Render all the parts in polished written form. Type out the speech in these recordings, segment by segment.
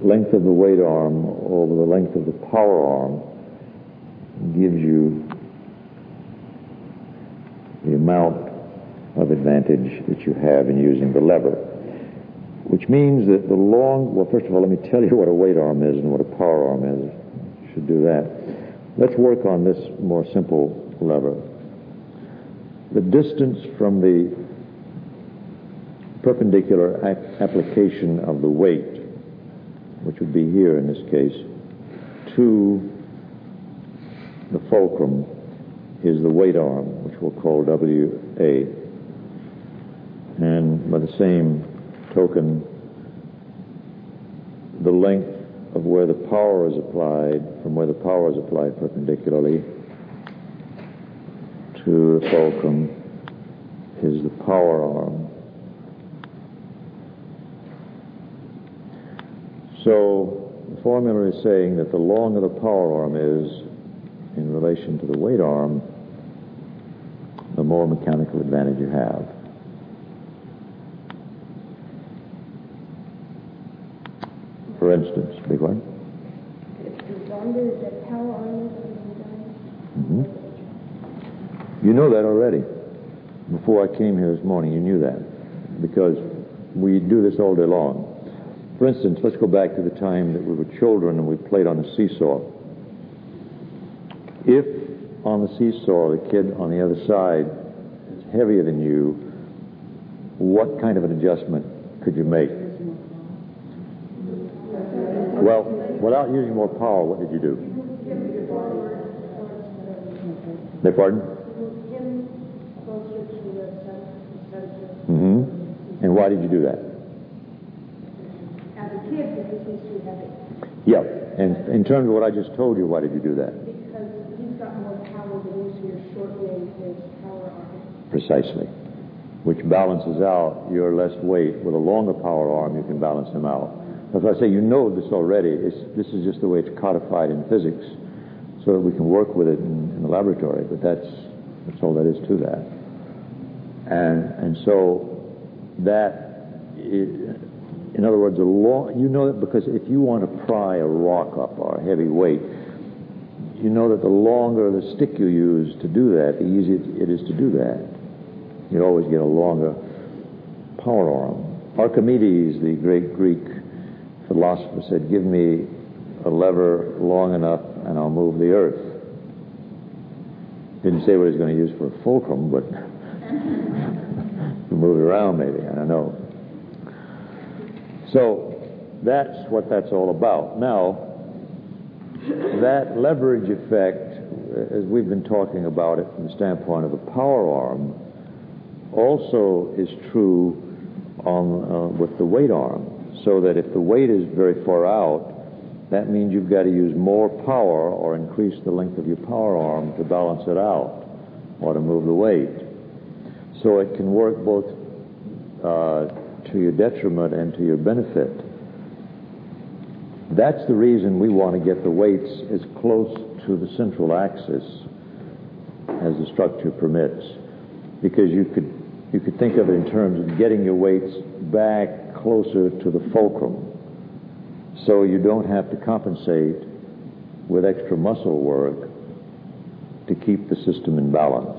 length of the weight arm over the length of the power arm gives you the amount of advantage that you have in using the lever. Which means that well, first of all, let me tell you what a weight arm is and what a power arm is. You should do that. Let's work on this more simple lever. The distance from the perpendicular application of the weight, which would be here in this case, to the fulcrum is the weight arm, which we'll call WA. And by the same token, the length of where the power is applied, from where the power is applied perpendicularly to the fulcrum, is the power arm. So the formula is saying that the longer the power arm is in relation to the weight arm, the more mechanical advantage you have. For instance, big one. The longer the power arm is, You know that already. Before I came here this morning, you knew that. Because we do this all day long. For instance, let's go back to the time that we were children and we played on a seesaw. If on the seesaw the kid on the other side is heavier than you, what kind of an adjustment could you make? Well, without using more power, what did you do? Beg pardon? And why did you do that? As a kid, because he's too heavy. Yeah, and in terms of what I just told you, why did you do that? Because he's got more power than you, so you're shortening his power arm. Precisely. Which balances out your less weight. With a longer power arm, you can balance him out. As I say, you know this already. This is just the way it's codified in physics, so that we can work with it in the laboratory. But that's all that is to that. And so that, in other words, you know that because if you want to pry a rock up or a heavy weight, you know that the longer the stick you use to do that, the easier it is to do that. You always get a longer power arm. Archimedes, the great Greek philosopher, said, "Give me a lever long enough and I'll move the earth." Didn't say what he's going to use for a fulcrum, but to move it around maybe, I don't know. So that's what that's all about. Now, that leverage effect, as we've been talking about it from the standpoint of the power arm, also is true with the weight arm. So that if the weight is very far out, that means you've got to use more power or increase the length of your power arm to balance it out or to move the weight. So it can work both to your detriment and to your benefit. That's the reason we want to get the weights as close to the central axis as the structure permits, because you could think of it in terms of getting your weights back closer to the fulcrum, so you don't have to compensate with extra muscle work to keep the system in balance.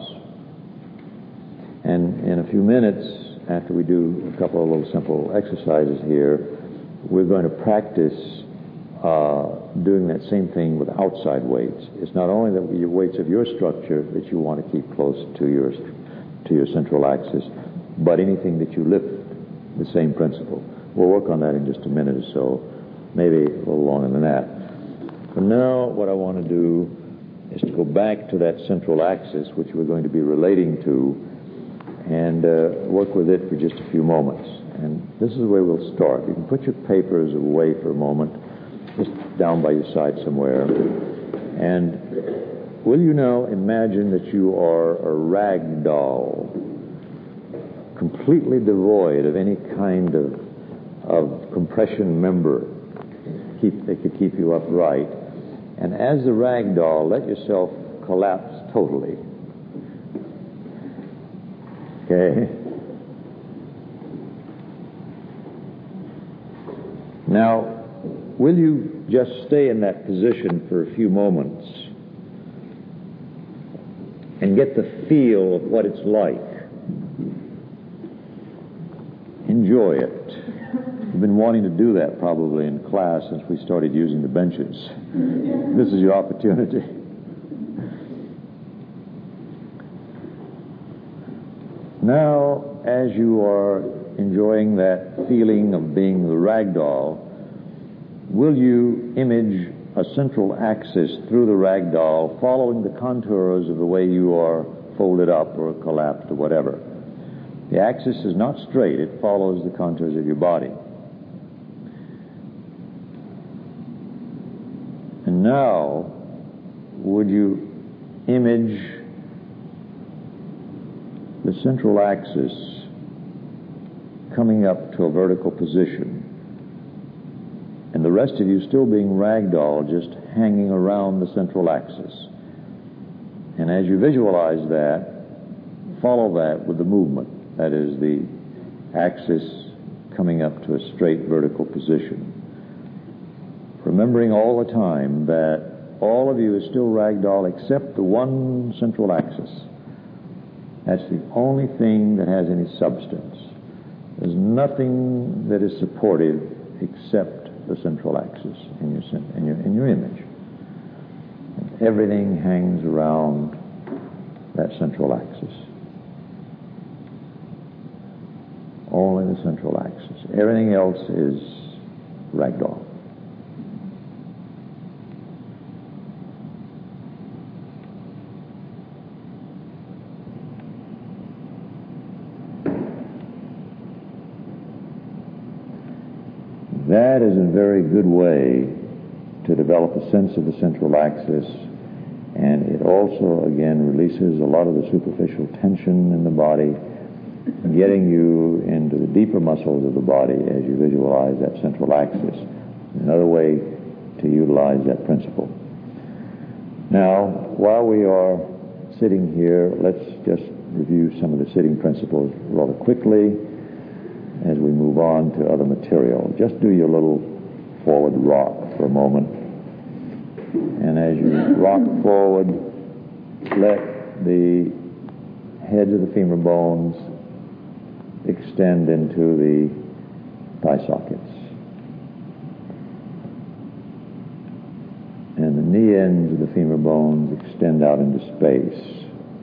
And in a few minutes, after we do a couple of little simple exercises here, we're going to practice doing that same thing with outside weights. It's not only that your weights of your structure that you want to keep close to your central axis, but anything that you lift, the same principle. We'll work on that in just a minute or so, maybe a little longer than that. For now, what I want to do is to go back to that central axis, which we're going to be relating to, and work with it for just a few moments. And this is the way we'll start. You can put your papers away for a moment, just down by your side somewhere. And will you now imagine that you are a rag doll, completely devoid of any kind of compression member that could keep you upright. And as the rag doll, let yourself collapse totally. Okay? Now, will you just stay in that position for a few moments and get the feel of what it's like? Enjoy it. You've been wanting to do that probably in class since we started using the benches. This is your opportunity. Now, as you are enjoying that feeling of being the rag doll, will you image a central axis through the rag doll, following the contours of the way you are folded up or collapsed or whatever? The axis is not straight, it follows the contours of your body. And now, would you image the central axis coming up to a vertical position, and the rest of you still being ragdoll, just hanging around the central axis? And as you visualize that, follow that with the movement. That is, the axis coming up to a straight vertical position. Remembering all the time that all of you is still ragdoll except the one central axis. That's the only thing that has any substance. There's nothing that is supportive except the central axis in your image. And everything hangs around that central axis. Only the central axis. Everything else is ragdoll. That is a very good way to develop a sense of the central axis, and it also, again, releases a lot of the superficial tension in the body, getting you into the deeper muscles of the body as you visualize that central axis. Another way to utilize that principle. Now, while we are sitting here, let's just review some of the sitting principles rather quickly as we move on to other material. Just do your little forward rock for a moment. And as you rock forward, let the heads of the femur bones extend into the thigh sockets. And the knee ends of the femur bones extend out into space.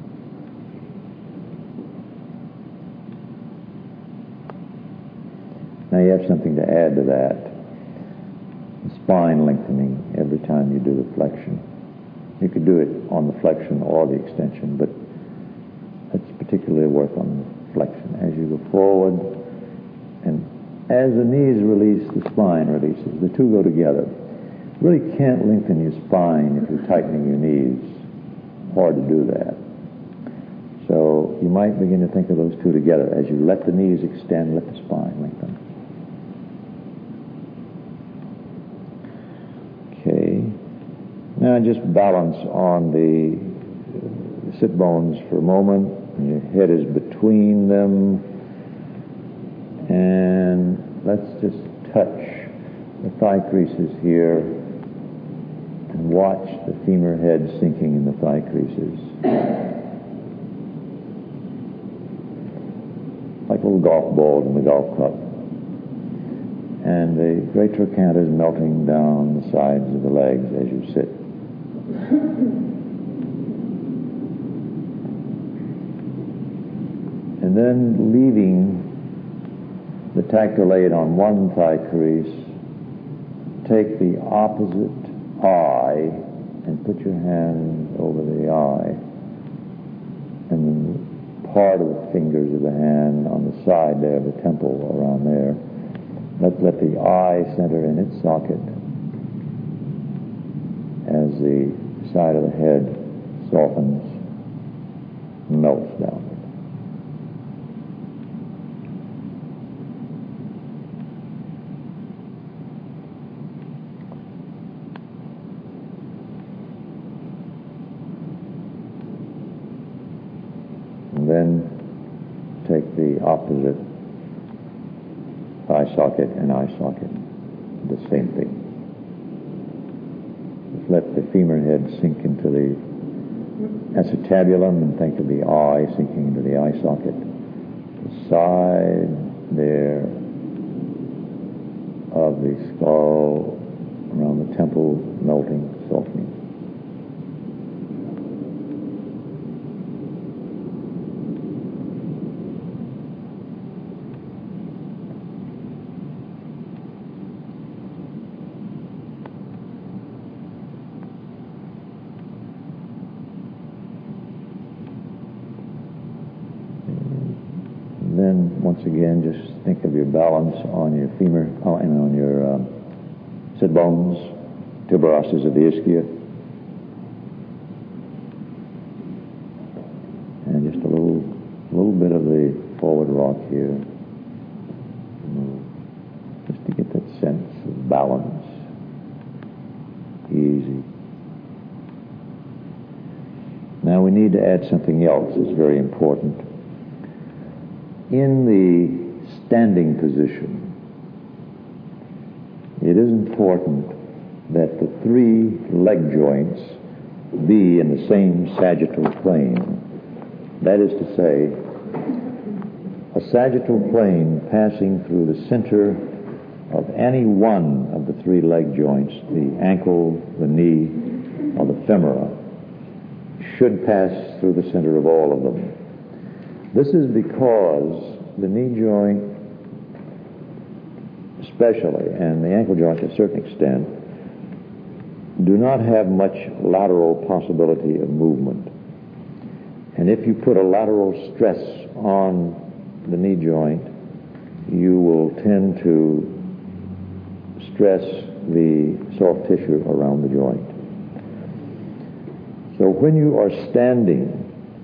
Now you have something to add to that. The spine lengthening every time you do the flexion. You could do it on the flexion or the extension, but let's particularly work on the flexion. As you go forward, and as the knees release, the spine releases. The two go together. You really can't lengthen your spine if you're tightening your knees. Hard to do that. So you might begin to think of those two together. As you let the knees extend, let the spine lengthen. Okay. Now just balance on the sit bones for a moment. Your head is between them. And let's just touch the thigh creases here and watch the femur head sinking in the thigh creases. Like little golf balls in the golf club. And the great trochanter is melting down the sides of the legs as you sit. And then leaving the tactile aid on one thigh crease, take the opposite eye and put your hand over the eye, and part of the fingers of the hand on the side there, the temple around there. Let the eye center in its socket as the side of the head softens, melts downward. And then take the opposite eye socket and eye socket, the same thing. let the femur head sink into the acetabulum and think of the eye sinking into the eye socket. The side there of the skull around the temple melting, softening. Then, once again, just think of your balance on your femur and on your sit bones, tuberoses of the ischia. And just a little bit of the forward rock here. Just to get that sense of balance. Easy. Now we need to add something else that's very important. In the standing position, it is important that the three leg joints be in the same sagittal plane. That is to say, a sagittal plane passing through the center of any one of the three leg joints, the ankle, the knee, or the femora, should pass through the center of all of them. This is because the knee joint especially, and the ankle joint to a certain extent, do not have much lateral possibility of movement. And if you put a lateral stress on the knee joint, you will tend to stress the soft tissue around the joint. So when you are standing,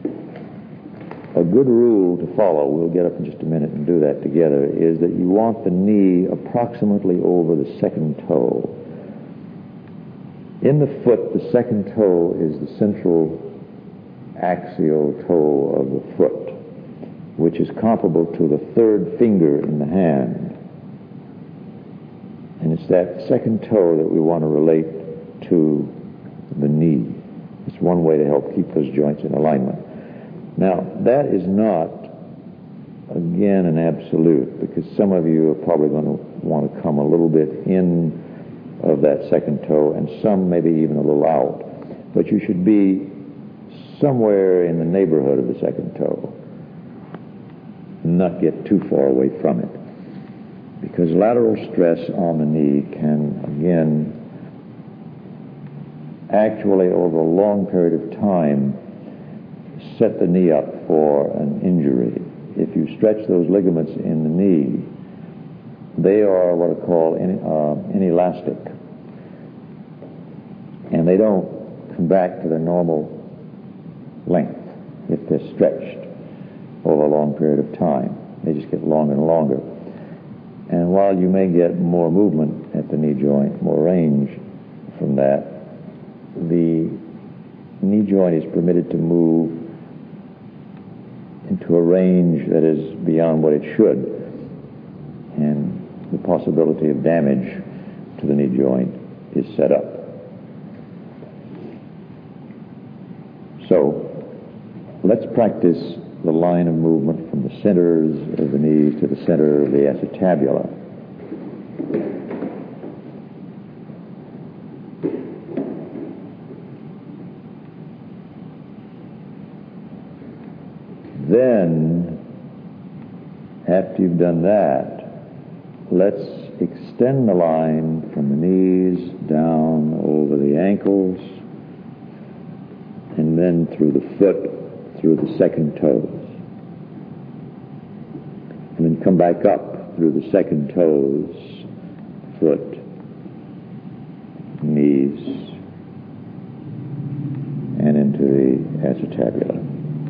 a good rule to follow, we'll get up in just a minute and do that together, is that you want the knee approximately over the second toe. In the foot, the second toe is the central axial toe of the foot, which is comparable to the third finger in the hand. And it's that second toe that we want to relate to the knee. It's one way to help keep those joints in alignment. Now, that is not, again, an absolute, because some of you are probably going to want to come a little bit in of that second toe, and some maybe even a little out. But you should be somewhere in the neighborhood of the second toe, and not get too far away from it. Because lateral stress on the knee can, again, actually over a long period of time, set the knee up for an injury. If you stretch those ligaments in the knee, they are what are called inelastic. And they don't come back to their normal length if they're stretched over a long period of time. They just get longer and longer. And while you may get more movement at the knee joint, more range from that, the knee joint is permitted to move into a range that is beyond what it should, and the possibility of damage to the knee joint is set up. So let's practice the line of movement from the centers of the knees to the center of the acetabula. Then, after you've done that, let's extend the line from the knees down over the ankles, and then through the foot, through the second toes. And then come back up through the second toes, foot, knees, and into the acetabula.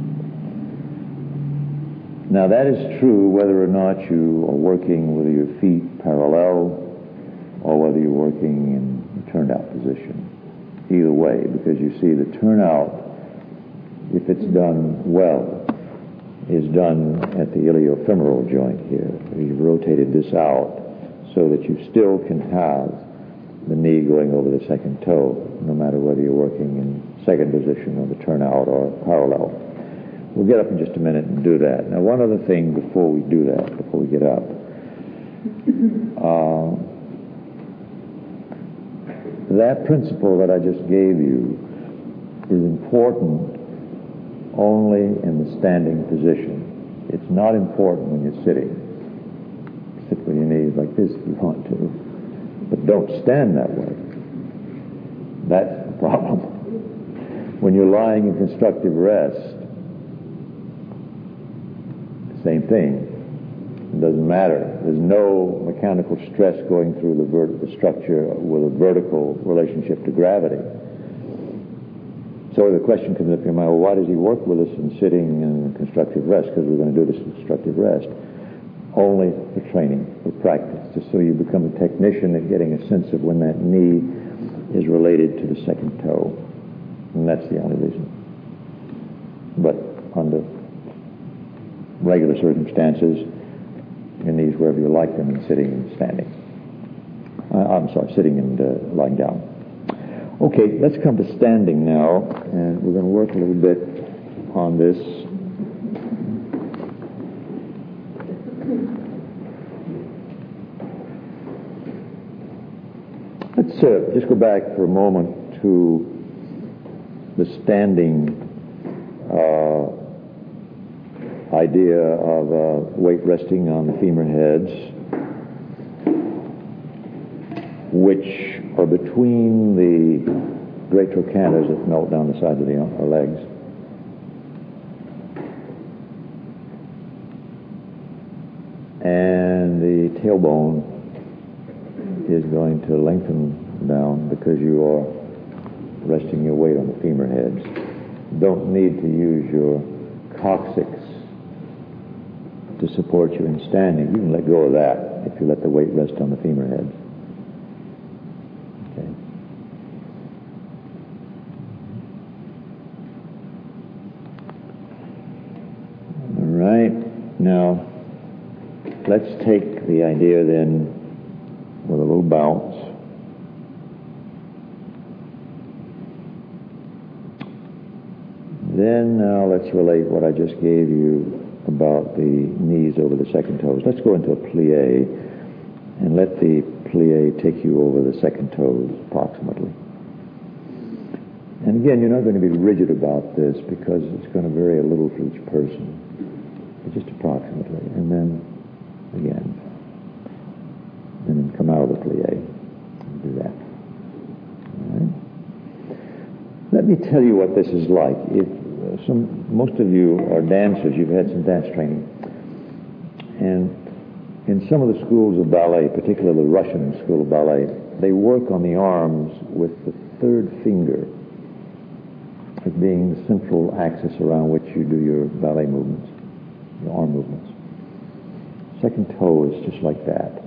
Now that is true whether or not you are working with your feet parallel or whether you're working in a turned out position. Either way, because you see the turnout, if it's done well, is done at the iliofemoral joint here. You've rotated this out so that you still can have the knee going over the second toe, no matter whether you're working in second position or the turnout or parallel. We'll get up in just a minute and do that. Now, one other thing before we do that, before we get up. That principle that I just gave you is important only in the standing position. It's not important when you're sitting. Sit with your knees like this if you want to, but don't stand that way. That's the problem. When you're lying in constructive rest, same thing. It doesn't matter. There's no mechanical stress going through the structure with a vertical relationship to gravity. So the question comes up in your mind, well, why does he work with us in sitting in constructive rest? Because we're going to do this in constructive rest. Only for training, for practice, just so you become a technician at getting a sense of when that knee is related to the second toe. And that's the only reason. But under regular circumstances, your knees wherever you like them, and sitting and standing. Sitting and lying down. Okay, let's come to standing now, and we're going to work a little bit on this. Let's just go back for a moment to the standing idea of weight resting on the femur heads, which are between the great trochanters that melt down the sides of the legs. And the tailbone is going to lengthen down because you are resting your weight on the femur heads. Don't need to use your coccyx to support you in standing. You can let go of that if you let the weight rest on the femur heads. Okay. All right. Now, let's take the idea then with a little bounce. Then now let's relate what I just gave you about the knees over the second toes. Let's go into a plie and let the plie take you over the second toes approximately. And again, you're not going to be rigid about this because it's going to vary a little for each person, but just approximately. And then again. And then come out of the plie and do that. All right. Let me tell you what this is like. Most of you are dancers. You've had some dance training. And in some of the schools of ballet, particularly the Russian school of ballet, they work on the arms with the third finger as being the central axis around which you do your ballet movements, your arm movements. Second toe is just like that.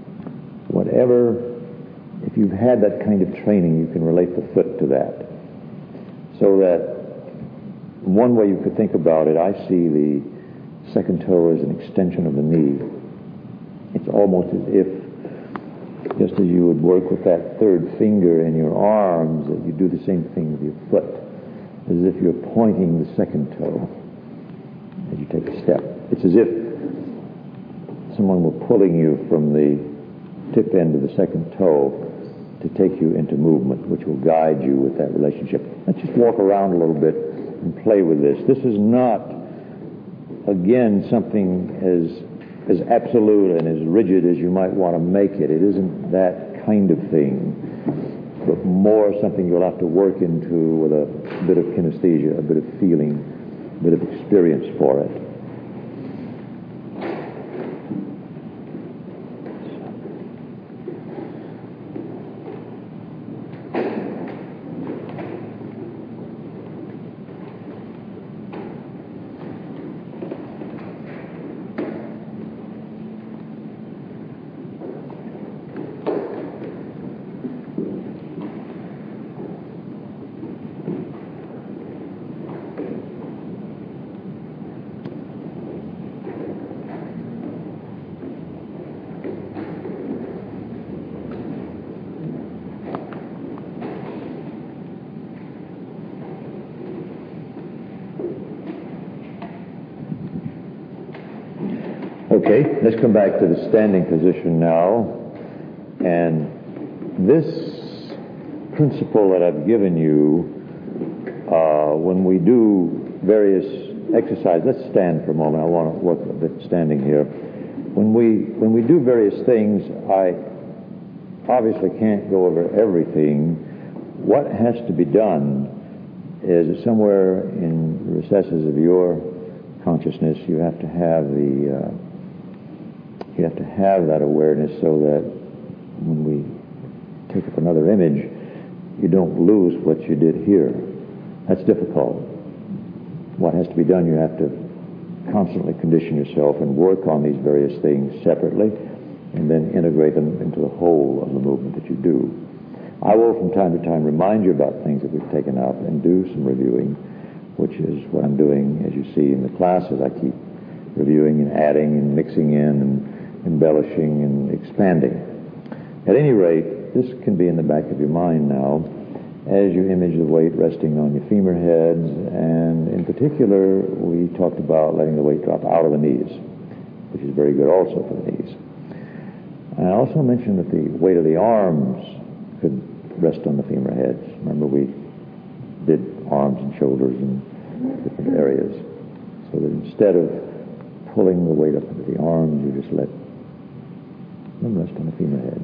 If you've had that kind of training, you can relate the foot to that. So that one way you could think about it, I see the second toe as an extension of the knee. It's almost as if, just as you would work with that third finger in your arms, that you do the same thing with your foot, as if you're pointing the second toe as you take a step. It's as if someone were pulling you from the tip end of the second toe to take you into movement, which will guide you with that relationship. Let's just walk around a little bit and play with this. This is not, again, something as absolute and as rigid as you might want to make it. It isn't that kind of thing, but more something you'll have to work into with a bit of kinesthesia, a bit of feeling, a bit of experience for it. Okay, let's come back to the standing position now. And this principle that I've given you, when we do various exercises, let's stand for a moment. I want to work a bit standing here. When we do various things, I obviously can't go over everything. What has to be done is somewhere in the recesses of your consciousness, you have to have that awareness so that when we take up another image, you don't lose what you did here. That's difficult. What has to be done, you have to constantly condition yourself and work on these various things separately and then integrate them into the whole of the movement that you do. I will from time to time remind you about things that we've taken up and do some reviewing, which is what I'm doing, as you see in the classes. I keep reviewing and adding and mixing in and embellishing and expanding. At any rate, this can be in the back of your mind now as you image the weight resting on your femur heads, and in particular, we talked about letting the weight drop out of the knees, which is very good also for the knees. I also mentioned that the weight of the arms could rest on the femur heads. Remember, we did arms and shoulders and different areas. So that instead of pulling the weight up into the arms, you just let them rest on the femur heads.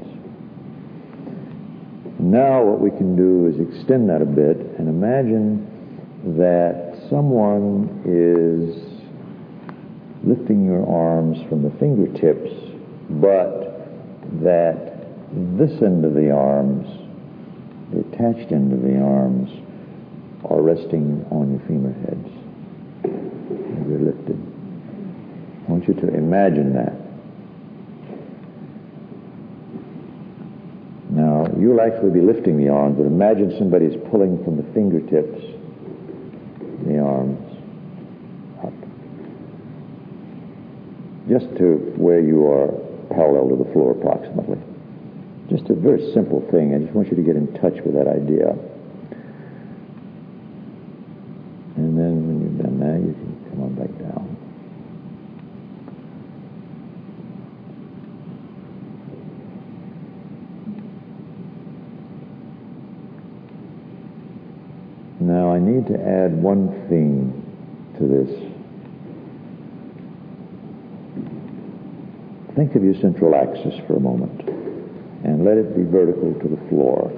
Now what we can do is extend that a bit and imagine that someone is lifting your arms from the fingertips, but that this end of the arms, the attached end of the arms, are resting on your femur heads as they're lifted. I want you to imagine that. Now, you'll actually be lifting the arms, but imagine somebody's pulling from the fingertips, the arms, up. Just to where you are parallel to the floor approximately. Just a very simple thing. I just want you to get in touch with that idea. And then when you've done that, you can come on back down. Now I need to add one thing to this. Think of your central axis for a moment and let it be vertical to the floor.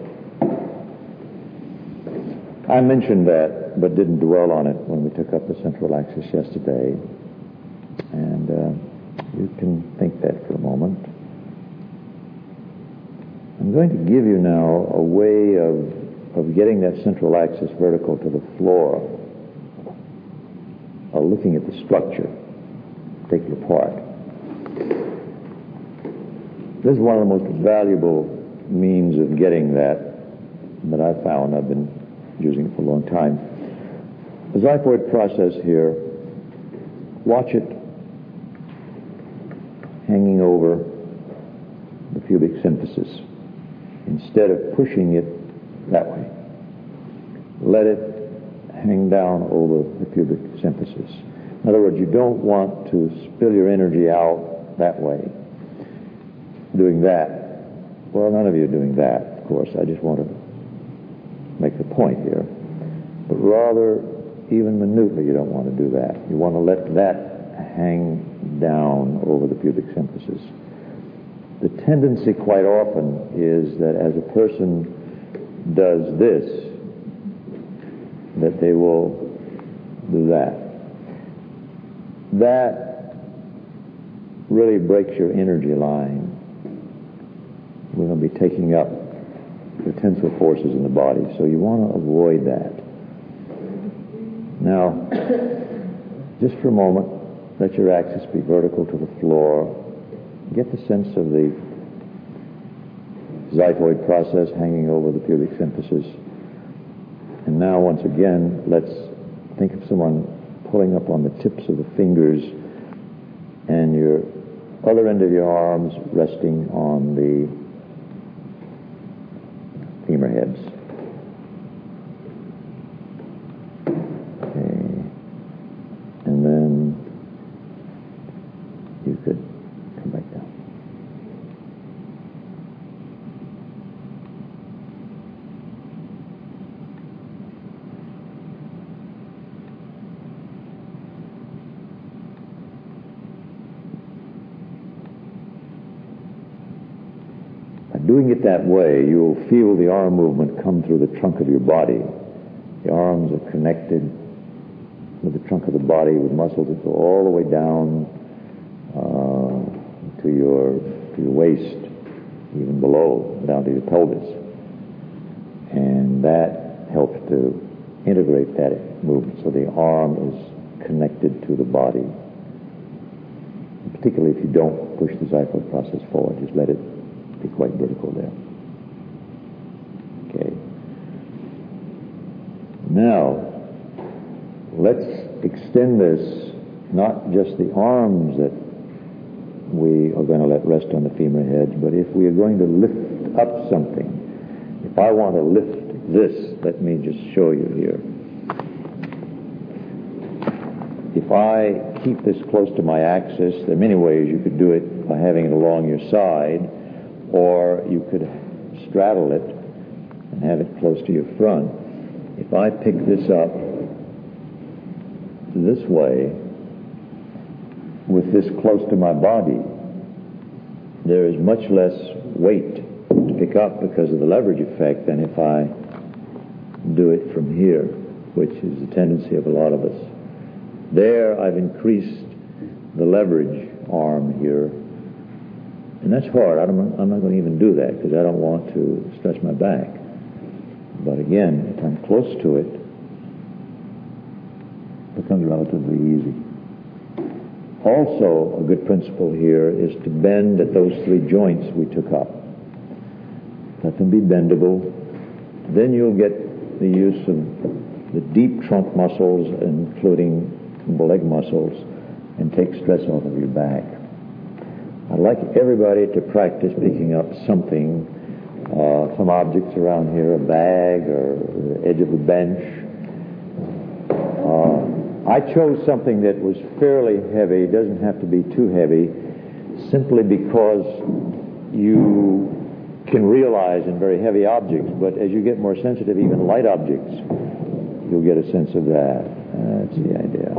I mentioned that but didn't dwell on it when we took up the central axis yesterday. And you can think that for a moment. I'm going to give you now a way of getting that central axis vertical to the floor, looking at the structure, take it apart. This is one of the most valuable means of getting that I've found. I've been using it for a long time. The xiphoid process here, watch it hanging over the pubic symphysis instead of pushing it that way. Let it hang down over the pubic symphysis. In other words, you don't want to spill your energy out that way. Doing that. Well, none of you are doing that, of course. I just want to make the point here. But rather, even minutely, you don't want to do that. You want to let that hang down over the pubic symphysis. The tendency quite often is that as a person does this, that they will do that. That really breaks your energy line. We're going to be taking up the tensile forces in the body, so you want to avoid that. Now, just for a moment, let your axis be vertical to the floor. Get the sense of the xiphoid process hanging over the pubic symphysis. And now, once again, let's think of someone pulling up on the tips of the fingers and your other end of your arms resting on the femur heads. Okay. And then you could doing it that way, you'll feel the arm movement come through the trunk of your body. The arms are connected with the trunk of the body with muscles that go all the way down to your waist, even below, down to your pelvis. And that helps to integrate that movement. So the arm is connected to the body. Particularly if you don't push the xiphoid process forward, just let it be quite vertical there. Okay. Now, let's extend this, not just the arms that we are going to let rest on the femur hedge, but if we are going to lift up something, if I want to lift this, let me just show you here. If I keep this close to my axis, there are many ways you could do it by having it along your side, or you could straddle it and have it close to your front. If I pick this up this way, with this close to my body, there is much less weight to pick up because of the leverage effect than if I do it from here, which is the tendency of a lot of us. There, I've increased the leverage arm here, and that's hard. I'm not going to even do that because I don't want to stretch my back. But again, if I'm close to it, it becomes relatively easy. Also, a good principle here is to bend at those three joints we took up. Let them be bendable. Then you'll get the use of the deep trunk muscles, including the leg muscles, and take stress off of your back. I'd like everybody to practice picking up something, some objects around here, a bag or the edge of a bench. I chose something that was fairly heavy. It doesn't have to be too heavy, simply because you can realize in very heavy objects, but as you get more sensitive, even light objects, you'll get a sense of that. That's the idea.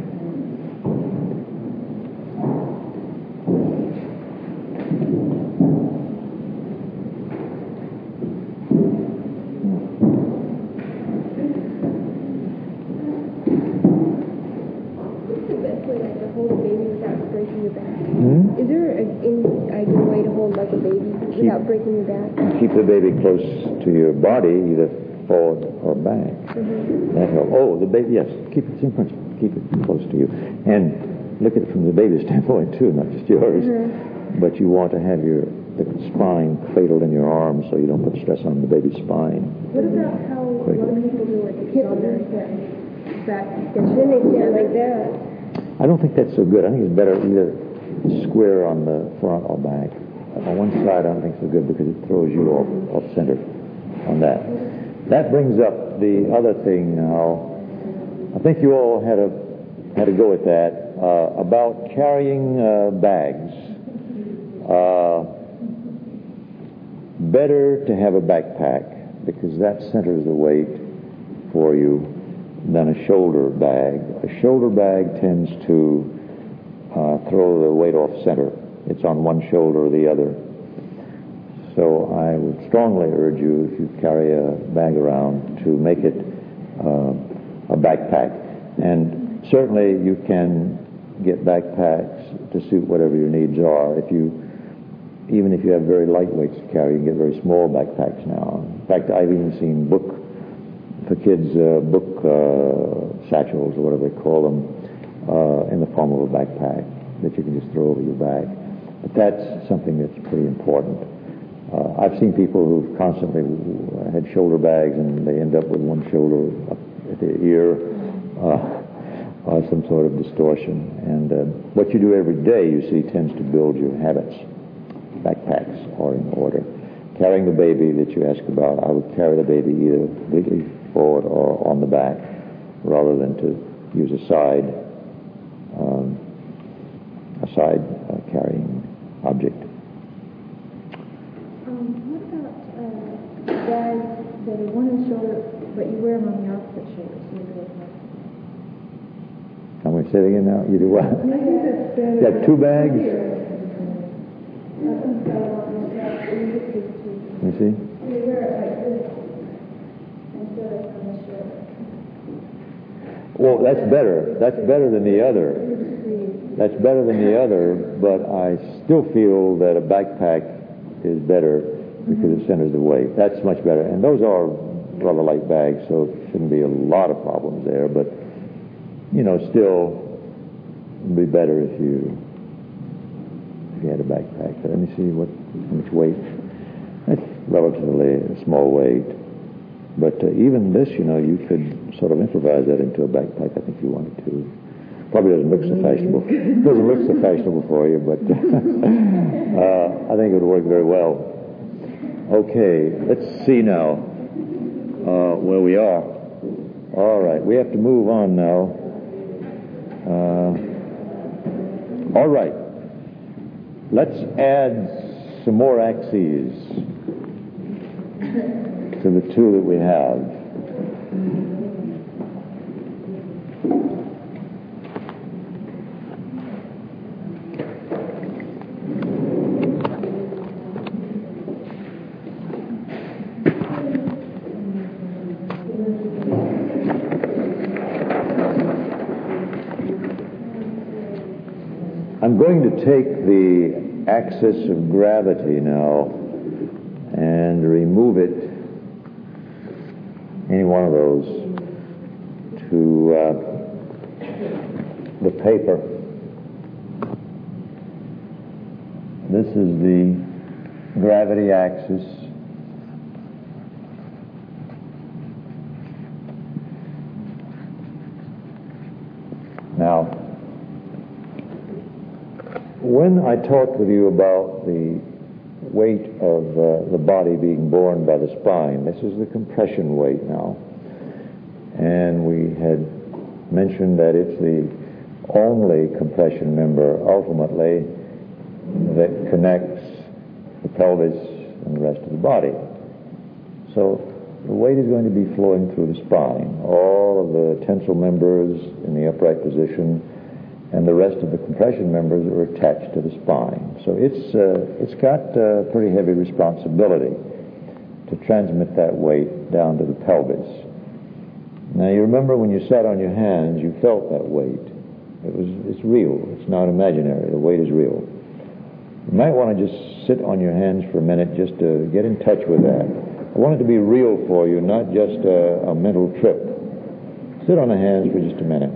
Is there an ideal way to hold like a baby without breaking your back? Keep the baby close to your body, either forward or back. Mm-hmm. That helps. Oh, the baby, yes. Keep it, same principle. Keep it close to you. And look at it from the baby's standpoint, too, not just yours. Mm-hmm. But you want to have the spine cradled in your arms so you don't put stress on the baby's spine. What about how a lot of people do like a hip on their back? Then they stand like that. I don't think that's so good. I think it's better either square on the front or back. On one side, I don't think so good because it throws you off center on that. That brings up the other thing now. I think you all had a go at that about carrying bags. Better to have a backpack because that centers the weight for you than a shoulder bag. A shoulder bag tends to throw the weight off center. It's on one shoulder or the other. So I would strongly urge you, if you carry a bag around, to make it a backpack. And certainly you can get backpacks to suit whatever your needs are. Even if you have very light weights to carry, you can get very small backpacks now. In fact, I've even seen for kids, book satchels or whatever they call them, in the form of a backpack that you can just throw over your back. But that's something that's pretty important. I've seen people who've constantly had shoulder bags and they end up with one shoulder up at their ear, some sort of distortion. And what you do every day, you see, tends to build your habits. Backpacks are in order. Carrying the baby that you asked about, I would carry the baby either completely forward or on the back, rather than to use a side carrying object. What about bags that are one in the shoulder, but you wear them on the opposite shoulder? I'm going to say it again now. You do what? You have two bags? You see? You wear it like this instead of on the shirt. Well, that's better. That's better than the other. That's better than the other, but I still feel that a backpack is better because it centers the weight. That's much better. And those are rather light bags, so it shouldn't be a lot of problems there, but, still it'd be better if you had a backpack. But let me see how much weight. That's relatively a small weight. But even this, you could sort of improvise that into a backpack, I think, if you wanted to. Probably doesn't look so fashionable. Doesn't look so fashionable for you, but I think it would work very well. Okay, let's see now where we are. All right, we have to move on now. All right, let's add some more axes to the two that we have. I'm going to take the axis of gravity now and remove it, any one of those, to the paper. This is the gravity axis. Now, when I talked with you about the weight of the body being borne by the spine, this is the compression weight now. And we had mentioned that it's the only compression member, ultimately, that connects the pelvis and the rest of the body. So the weight is going to be flowing through the spine, all of the tensile members in the upright position, and the rest of the compression members are attached to the spine. So it's got pretty heavy responsibility to transmit that weight down to the pelvis. Now you remember when you sat on your hands, you felt that weight. It's real. It's not imaginary. The weight is real. You might want to just sit on your hands for a minute just to get in touch with that. I want it to be real for you, not just a mental trip. Sit on the hands for just a minute.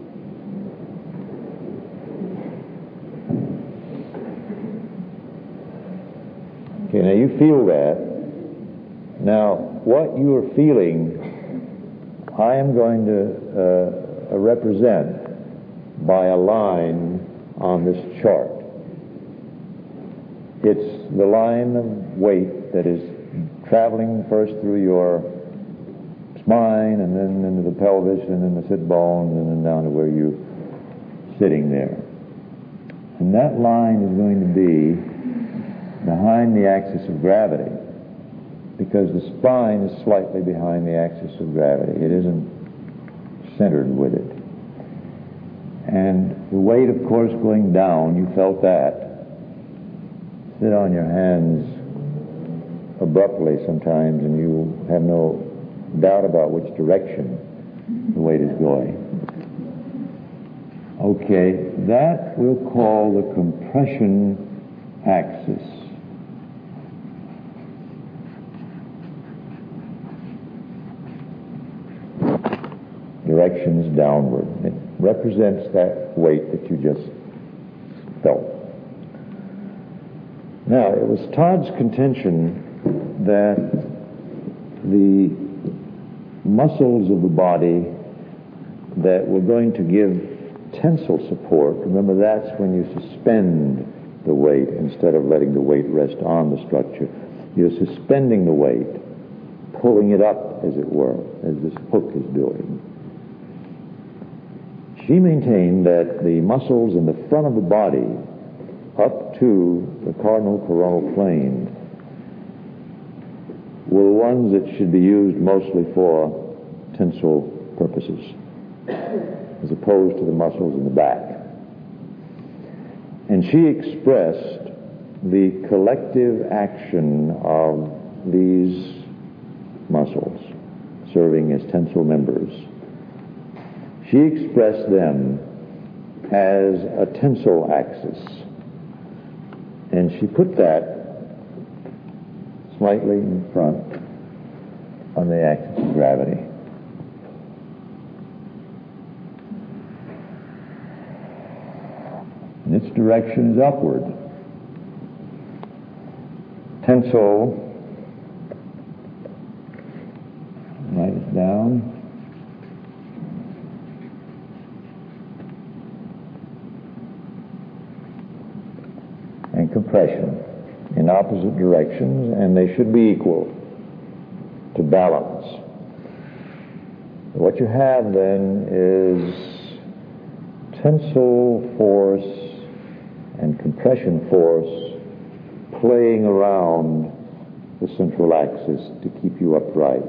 Okay, now you feel that. Now, what you are feeling, I am going to represent by a line on this chart. It's the line of weight that is traveling first through your spine and then into the pelvis and then the sit bones and then down to where you're sitting there. And that line is going to be behind the axis of gravity, because the spine is slightly behind the axis of gravity. It isn't centered with it. And the weight, of course, going down, you felt that. Sit on your hands abruptly sometimes and you have no doubt about which direction the weight is going. Okay, that we'll call the compression axis. Directions downward. It represents that weight that you just felt. Now, it was Todd's contention that the muscles of the body that were going to give tensile support, remember that's when you suspend the weight instead of letting the weight rest on the structure. You're suspending the weight, pulling it up, as it were, as this hook is doing. She maintained that the muscles in the front of the body up to the cardinal coronal plane were the ones that should be used mostly for tensile purposes, as opposed to the muscles in the back. And she expressed the collective action of these muscles serving as tensile members. She expressed them as a tensile axis, and she put that slightly in front on the axis of gravity. And its direction is upward. Tensile lies down. And compression in opposite directions, and they should be equal to balance. What you have then is tensile force and compression force playing around the central axis to keep you upright.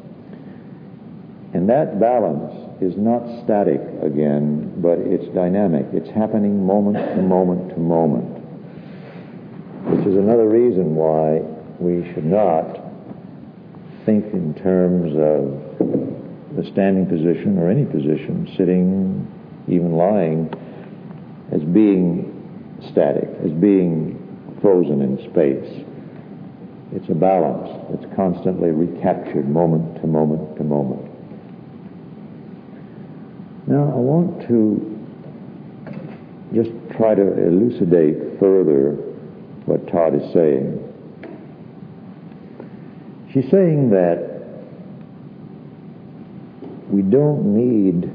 And that balance is not static again, but it's dynamic. It's happening moment to moment to moment, which is another reason why we should not think in terms of the standing position or any position, sitting, even lying, as being static, as being frozen in space. It's a balance that's constantly recaptured moment to moment to moment. Now, I want to just try to elucidate further what Todd is saying. She's saying that we don't need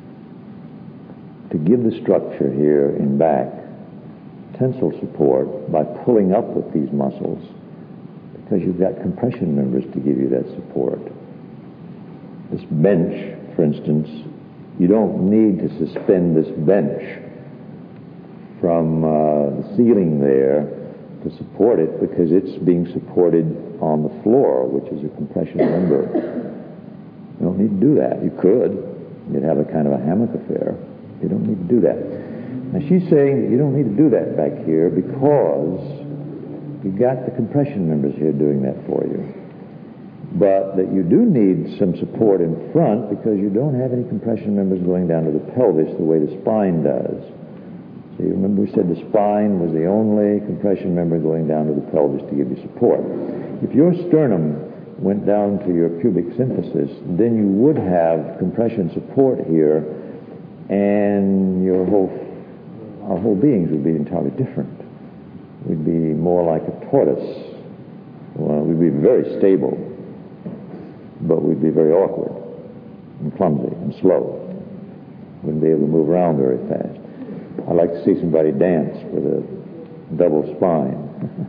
to give the structure here in back tensile support by pulling up with these muscles, because you've got compression members to give you that support. This bench, for instance, you don't need to suspend this bench from the ceiling there to support it, because it's being supported on the floor, which is a compression member. You don't need to do that. You could. You'd have a kind of a hammock affair. You don't need to do that. Now, she's saying that you don't need to do that back here because you've got the compression members here doing that for you. But that you do need some support in front because you don't have any compression members going down to the pelvis the way the spine does. So you remember we said the spine was the only compression member going down to the pelvis to give you support. If your sternum went down to your pubic symphysis, then you would have compression support here, and our whole beings would be entirely different. We'd be more like a tortoise. Well, we'd be very stable, but we'd be very awkward and clumsy and slow. Wouldn't be able to move around very fast. I like to see somebody dance with a double spine.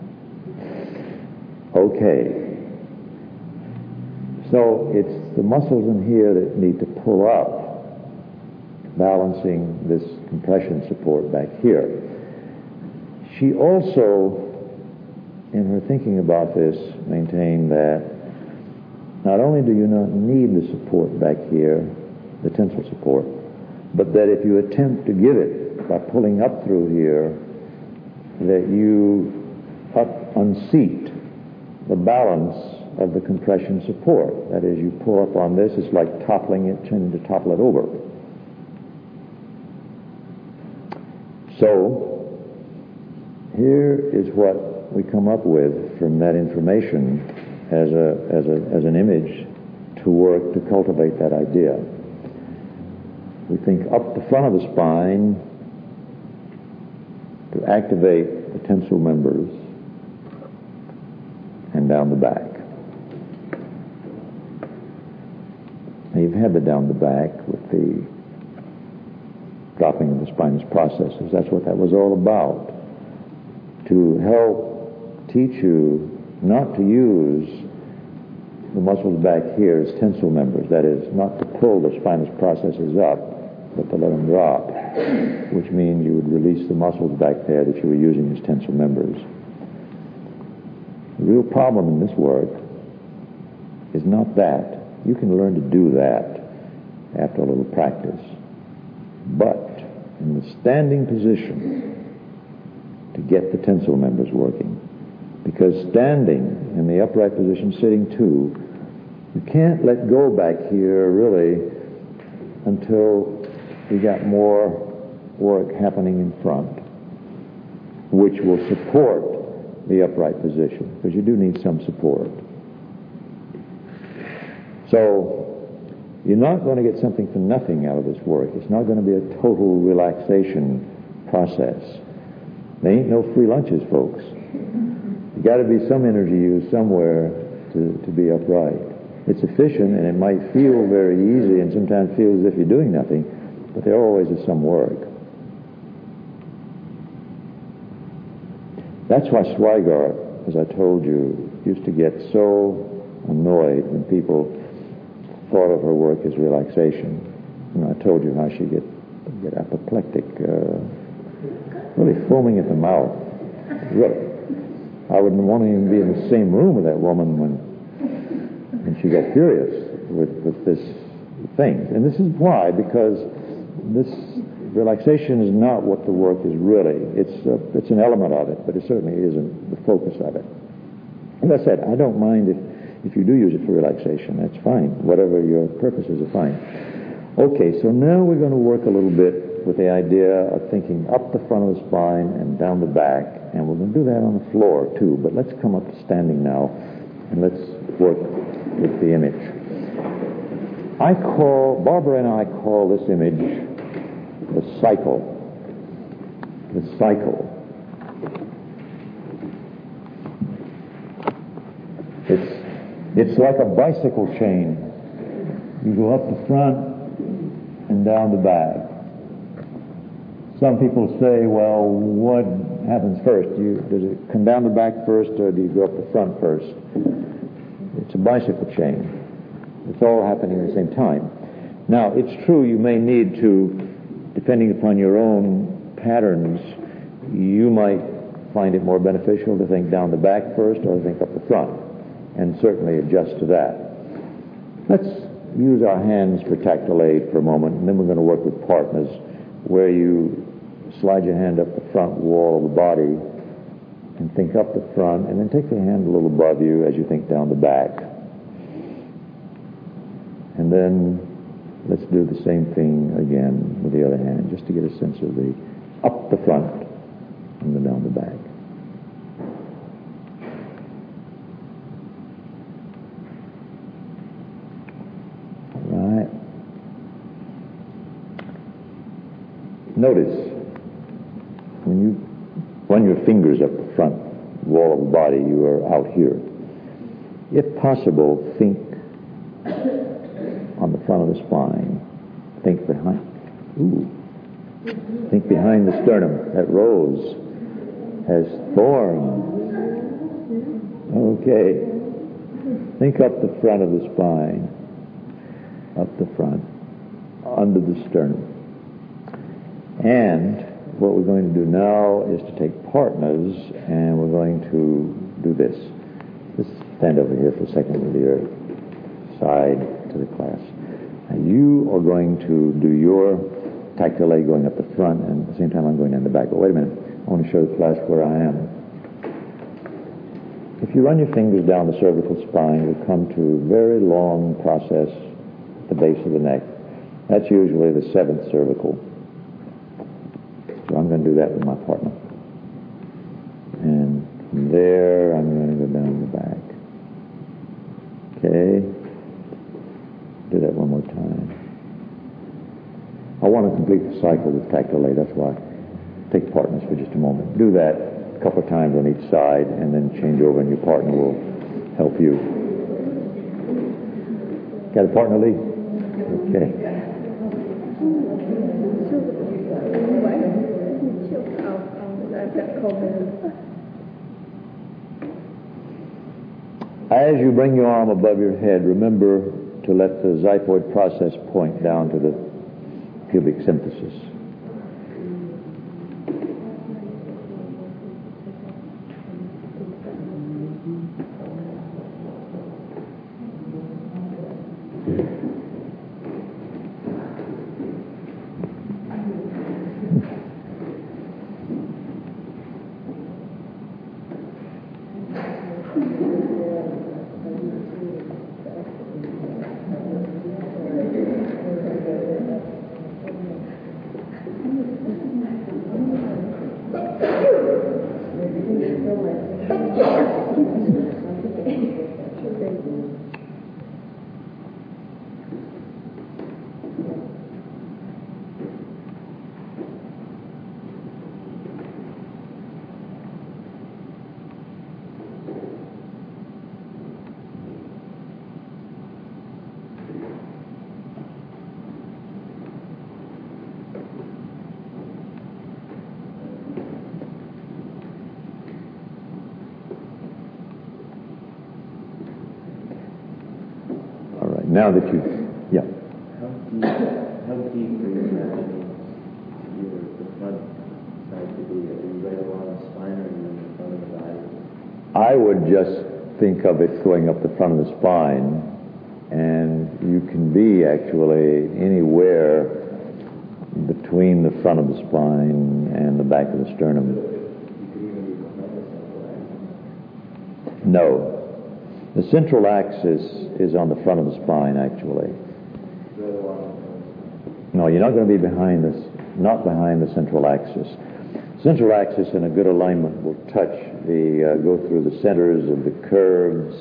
Okay. So it's the muscles in here that need to pull up, balancing this compression support back here. She also, in her thinking about this, maintained that not only do you not need the support back here, the tensile support, but that if you attempt to give it by pulling up through here, that you unseat the balance of the compression support. That is, you pull up on this, it's like toppling it, trying to topple it over. So, here is what we come up with from that information as an image to work to cultivate that idea. We think up the front of the spine to activate the tensile members, and down the back. Now you've had the down the back with the dropping of the spinous processes. That's what that was all about. To help teach you not to use the muscles back here as tensile members. That is, not to pull the spinous processes up, but to let them drop, which means you would release the muscles back there that you were using as tensile members. The real problem in this work is not that. You can learn to do that after a little practice. But in the standing position, to get the tensile members working, Because standing in the upright position, sitting too, you can't let go back here really until you got more work happening in front, which will support the upright position, because you do need some support. So you're not going to get something for nothing out of this work. It's not going to be a total relaxation process. There ain't no free lunches, folks. You got to be some energy used somewhere to be upright. It's efficient, and it might feel very easy and sometimes feel as if you're doing nothing, but there always is some work. That's why Swigart, as I told you, used to get so annoyed when people thought of her work as relaxation. And I told you how she get apoplectic, really foaming at the mouth. Really. I wouldn't want to even be in the same room with that woman when she got furious with this thing. And this is why, because this relaxation is not what the work is really. It's an element of it, but it certainly isn't the focus of it. As I said, I don't mind if you do use it for relaxation. That's fine. Whatever your purposes are fine. Okay, so now we're going to work a little bit with the idea of thinking up the front of the spine and down the back, and we're going to do that on the floor too. But let's come up to standing now, and let's work with the image. Barbara and I call this image the cycle. The cycle. It's like a bicycle chain. You go up the front and down the back. Some people say, well, what happens first? Does it come down the back first, or do you go up the front first? It's a bicycle chain. It's all happening at the same time. Now, it's true you may need to, depending upon your own patterns, you might find it more beneficial to think down the back first or to think up the front, and certainly adjust to that. Let's use our hands for tactile aid for a moment, and then we're going to work with partners where you slide your hand up the front wall of the body and think up the front, and then take your hand a little above you as you think down the back. And then let's do the same thing again with the other hand, just to get a sense of the up the front and then down the back. All right. Notice, when you run your fingers up the front wall of the body, you are out here. If possible, think on the front of the spine. Think behind. Think behind the sternum. That rose has thorns. Okay. Think up the front of the spine. Up the front. Under the sternum. And what we're going to do now is to take partners, and we're going to do this. Just stand over here for a second with your side to the class. And you are going to do your tactile aid going up the front, and at the same time I'm going down the back. But wait a minute. I want to show the class where I am. If you run your fingers down the cervical spine, you'll come to a very long process at the base of the neck. That's usually the 7th cervical. So I'm going to do that with my partner. And from there, I'm going to go down the back. Okay. Do that one more time. I want to complete the cycle with tactile aid. That's why. Take partners for just a moment. Do that a couple of times on each side, and then change over, and your partner will help you. Got a partner, Lee? Okay. As you bring your arm above your head, remember to let the xiphoid process point down to the pubic symphysis. Now that you, yeah. How deep are you imagining the front side to be? Are you right along the spine or are you in the front of the body? I would just think of it going up the front of the spine, and you can be actually anywhere between the front of the spine and the back of the sternum. You could even be behind the central axis. No. The central axis is on the front of the spine, actually. Right along the spine. No, you're not going to be behind this, not behind the central axis. Central axis in a good alignment will touch go through the centers of the curves.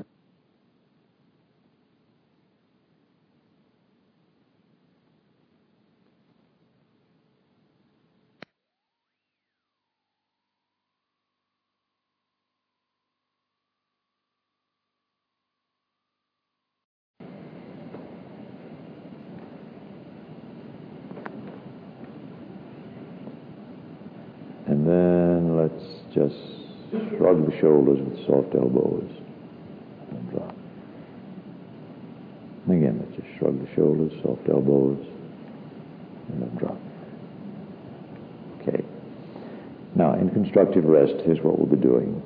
And then let's just shrug the shoulders with soft elbows and drop. And again, let's just shrug the shoulders, soft elbows, and then drop. Okay. Now, in constructive rest, here's what we'll be doing.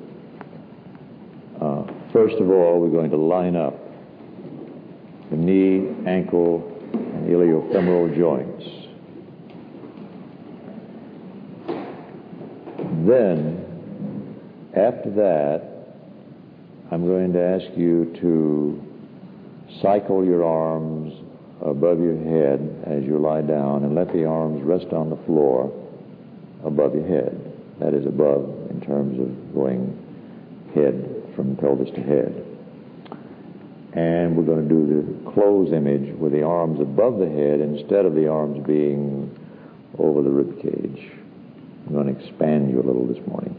First of all, we're going to line up the knee, ankle, and iliofemoral joints. Then, after that, I'm going to ask you to cycle your arms above your head as you lie down and let the arms rest on the floor above your head. That is above in terms of going head from pelvis to head. And we're going to do the close image with the arms above the head instead of the arms being over the rib cage. I'm going to expand you a little this morning.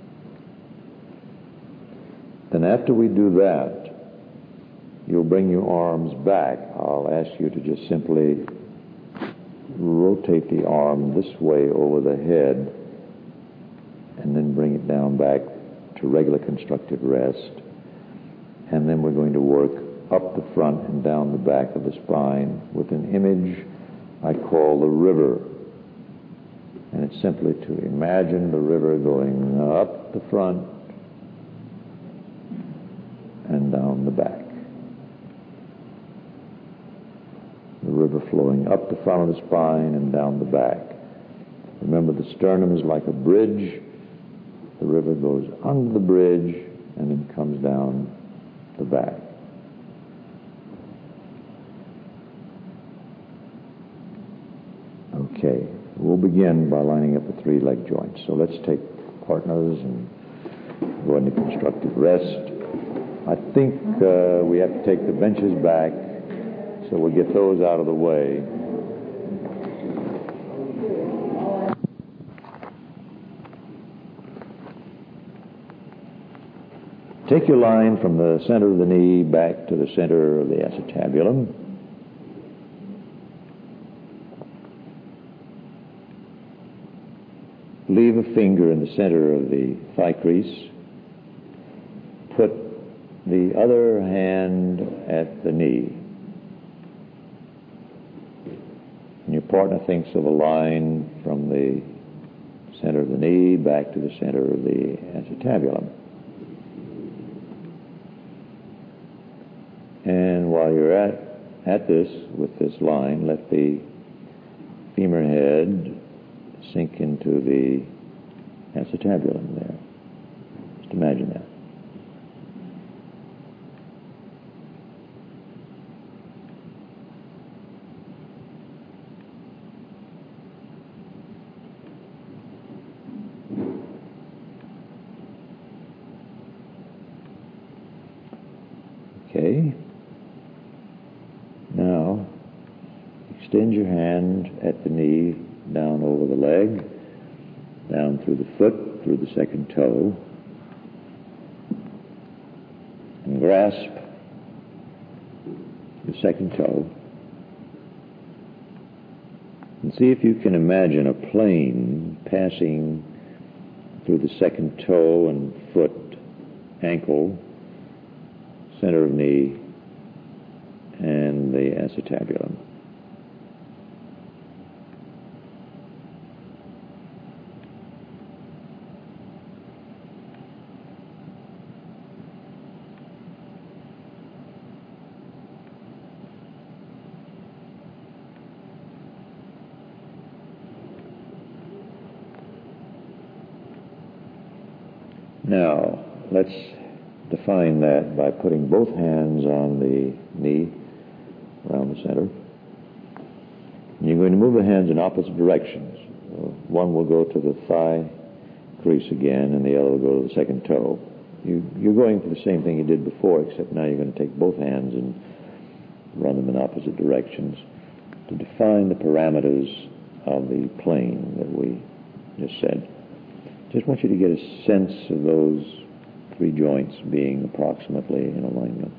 Then after we do that, you'll bring your arms back. I'll ask you to just simply rotate the arm this way over the head and then bring it down back to regular constructive rest. And then we're going to work up the front and down the back of the spine with an image I call the river. And it's simply to imagine the river going up the front and down the back. The river flowing up the front of the spine and down the back. Remember, the sternum is like a bridge. The river goes under the bridge and then comes down the back. Okay, we'll begin by lining up the three leg joints. So let's take partners and go into constructive rest. I think we have to take the benches back, so we'll get those out of the way. Take your line from the center of the knee back to the center of the acetabulum. Leave a finger in the center of the thigh crease. Put the other hand at the knee. And your partner thinks of a line from the center of the knee back to the center of the acetabulum. And while you're at this, with this line, let the femur head sink into the acetabulum there. Just imagine that. Okay. Now, extend your hand at the knee, down over the leg, down through the foot, through the second toe, and grasp the second toe. And see if you can imagine a plane passing through the second toe and foot, ankle, center of knee, and the acetabulum. Now, let's define that by putting both hands on the knee, around the center. And you're going to move the hands in opposite directions. One will go to the thigh crease again, and the other will go to the second toe. You're going for the same thing you did before, except now you're going to take both hands and run them in opposite directions to define the parameters of the plane that we just said. Just want you to get a sense of those three joints being approximately in alignment.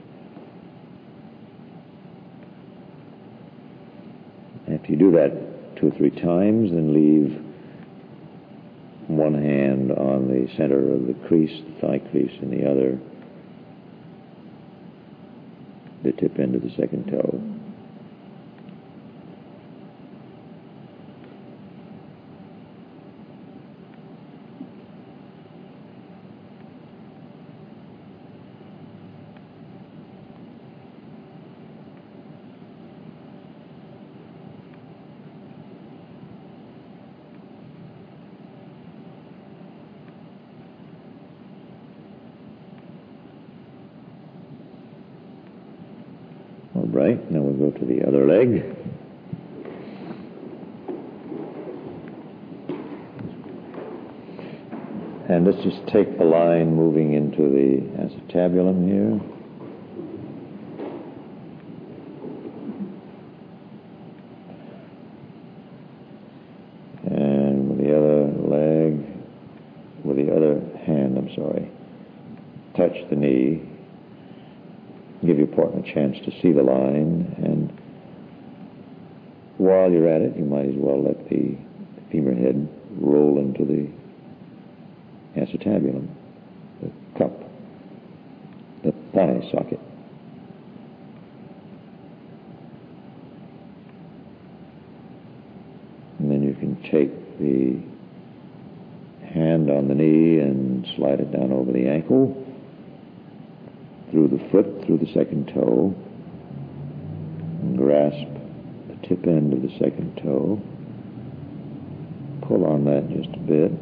After you do that 2 or 3 times, then leave one hand on the center of the crease, the thigh crease, and the other the tip end of the second toe. All right, now we'll go to the other leg. And let's just take the line moving into the acetabulum here. And with the other leg, with the other hand, touch the knee. Give your partner a chance to see the line, and while you're at it, you might as well let the femur head roll into the acetabulum, the cup, the thigh socket. And then you can take the hand on the knee and slide it down over the ankle, through the foot, through the second toe, and grasp the tip end of the second toe. Pull on that just a bit.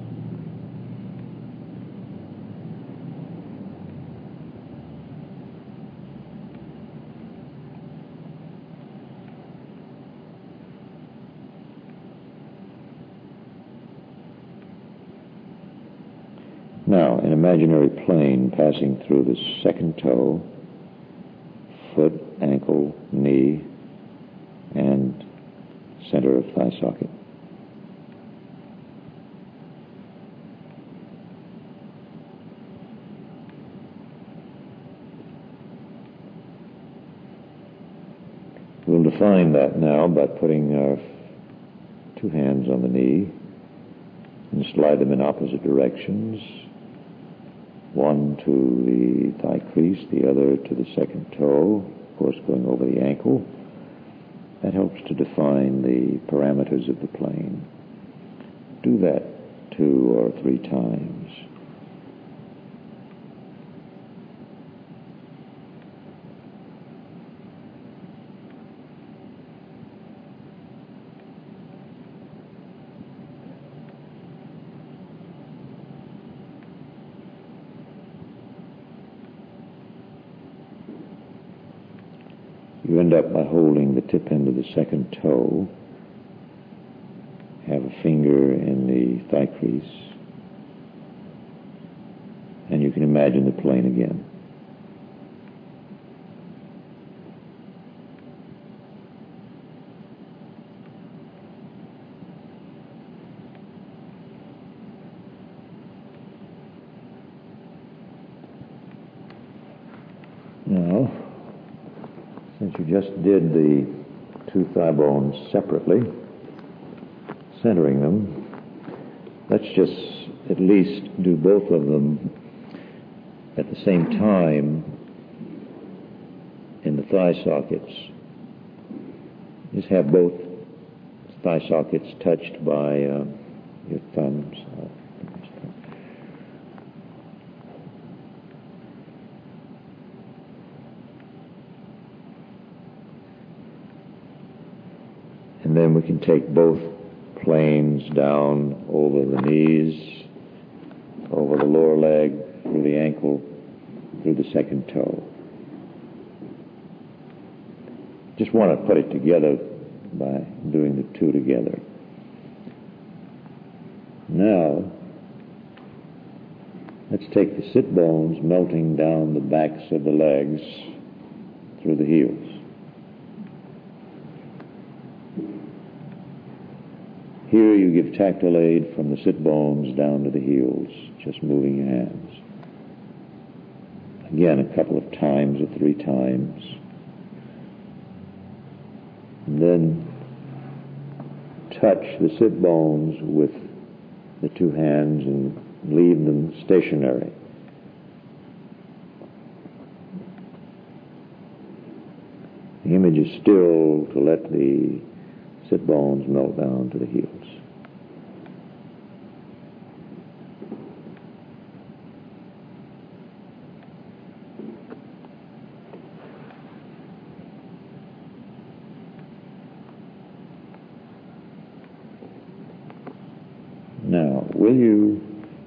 Now, an imaginary plane passing through the second toe, foot, ankle, knee, and center of thigh socket. We'll define that now by putting our 2 hands on the knee and slide them in opposite directions. One to the thigh crease, the other to the second toe, of course going over the ankle. That helps to define the parameters of the plane. Do that 2 or 3 times. You end up by holding the tip end of the second toe, have a finger in the thigh crease, and you can imagine the plane again. since you just did the two thigh bones separately, centering them, let's just at least do both of them at the same time in the thigh sockets. Just have both thigh sockets touched by your thumbs. And then we can take both planes down over the knees, over the lower leg, through the ankle, through the second toe. Just want to put it together by doing the two together. Now, let's take the sit bones melting down the backs of the legs through the heels. Here you give tactile aid from the sit bones down to the heels, just moving your hands. Again, a couple of times or 3 times. And then touch the sit bones with the 2 hands and leave them stationary. The image is still to let the sit bones melt down to the heels. Now, will you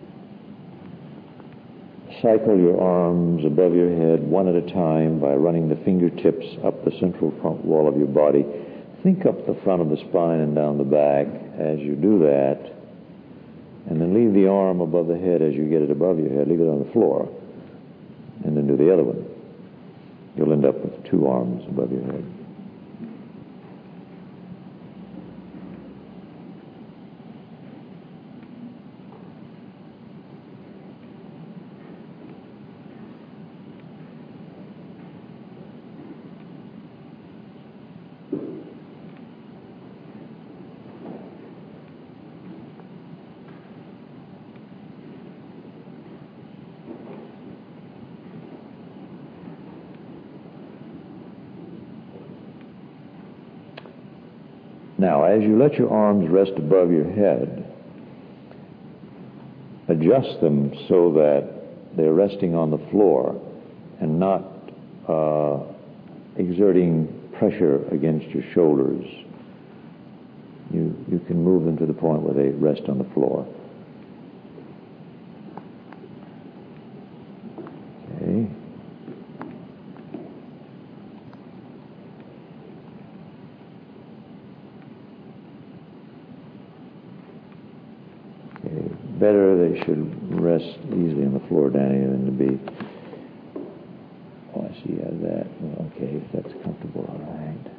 cycle your arms above your head one at a time by running the fingertips up the central front wall of your body? Think up the front of the spine and down the back as you do that, and then leave the arm above the head as you get it above your head. Leave it on the floor, and then do the other one. You'll end up with 2 arms above your head. Now, as you let your arms rest above your head, adjust them so that they're resting on the floor and not exerting pressure against your shoulders. You can move them to the point where they rest on the floor. Okay. Better they should rest easily on the floor, Danny, than to be... Oh, I see, that. Okay, if that's comfortable, all right.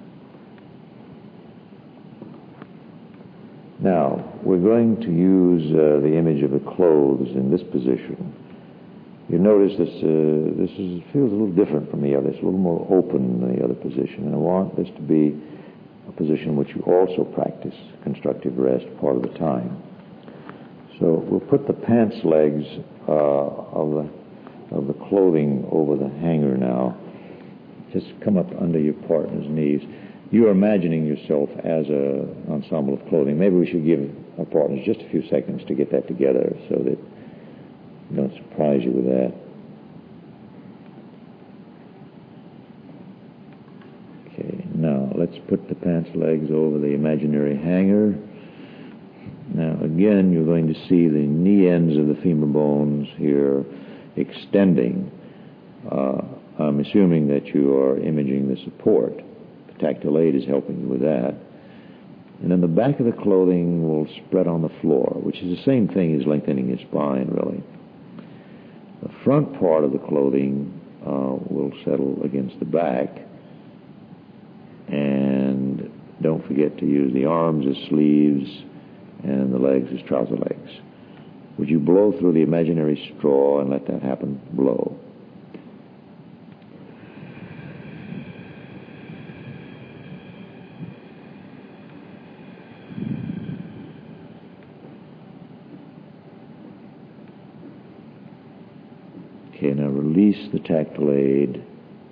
Now, we're going to use the image of the clothes in this position. You notice this feels a little different from the other. It's a little more open than the other position, and I want this to be a position in which you also practice constructive rest part of the time. So we'll put the pants legs of the clothing over the hanger now. Just come up under your partner's knees. You're imagining yourself as an ensemble of clothing. Maybe we should give our partners just a few seconds to get that together so that we don't surprise you with that. Okay, now let's put the pants legs over the imaginary hanger. Now, again, you're going to see the knee ends of the femur bones here extending. I'm assuming that you are imaging the support. The tactile aid is helping you with that. And then the back of the clothing will spread on the floor, which is the same thing as lengthening your spine, really. The front part of the clothing will settle against the back. And don't forget to use the arms as sleeves and the legs as trouser legs. Would you blow through the imaginary straw and let that happen? Blow. Okay, now release the tactile aid.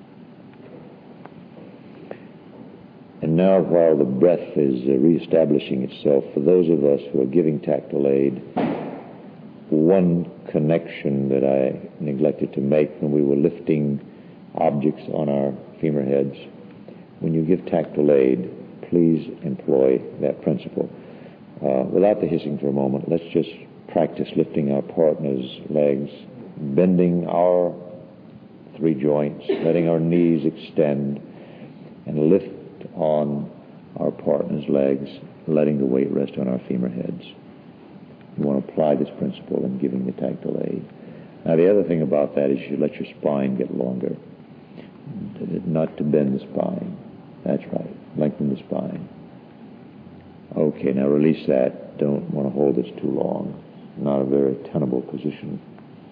And now, while the breath is reestablishing itself, for those of us who are giving tactile aid, one connection that I neglected to make when we were lifting objects on our femur heads, when you give tactile aid, please employ that principle. Without the hissing for a moment, let's just practice lifting our partner's legs, bending our 3 joints, letting our knees extend, and lift on our partner's legs, letting the weight rest on our femur heads. You want to apply this principle in giving the tactile aid. Now, the other thing about that is you let your spine get longer, not to bend the spine. That's right. Lengthen the spine. Okay, now release that. Don't want to hold this too long. Not a very tenable position.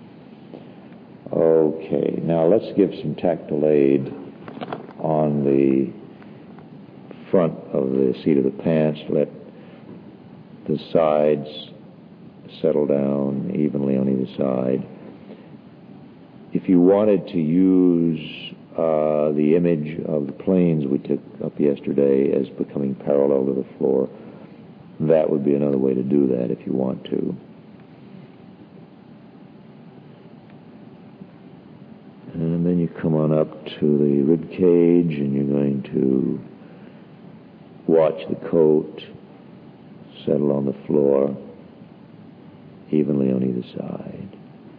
Okay, now let's give some tactile aid on the front of the seat of the pants. Let the sides settle down evenly on either side. If you wanted to use the image of the planes we took up yesterday as becoming parallel to the floor, that would be another way to do that if you want to. And then you come on up to the rib cage, and you're going to watch the coat settle on the floor evenly on either side.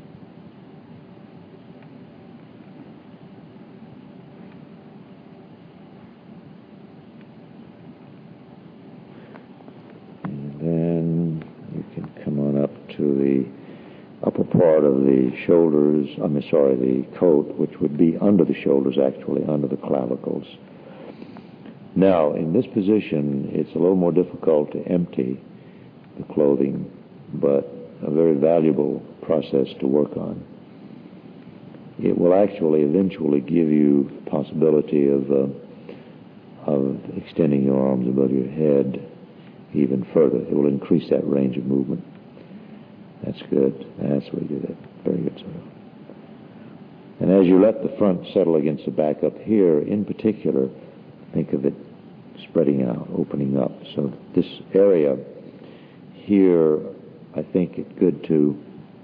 And then you can come on up to the upper part of the shoulders, the coat, which would be under the shoulders, actually, under the clavicles. Now, in this position, it's a little more difficult to empty the clothing, but a very valuable process to work on. It will actually eventually give you the possibility of extending your arms above your head even further. It will increase that range of movement. That's good. That's where you do that. Very good, sir. And as you let the front settle against the back up here, in particular, think of it spreading out, opening up. So this area here, I think it's good to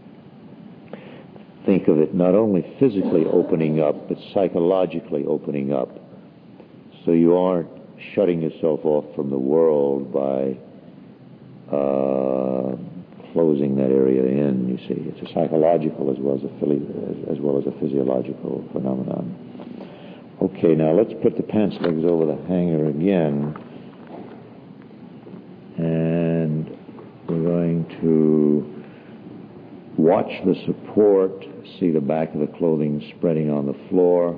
think of it not only physically opening up, but psychologically opening up. So you aren't shutting yourself off from the world by closing that area in, you see. It's a psychological as well as a physiological phenomenon. Okay, now let's put the pants legs over the hanger again. And we're going to watch the support, see the back of the clothing spreading on the floor,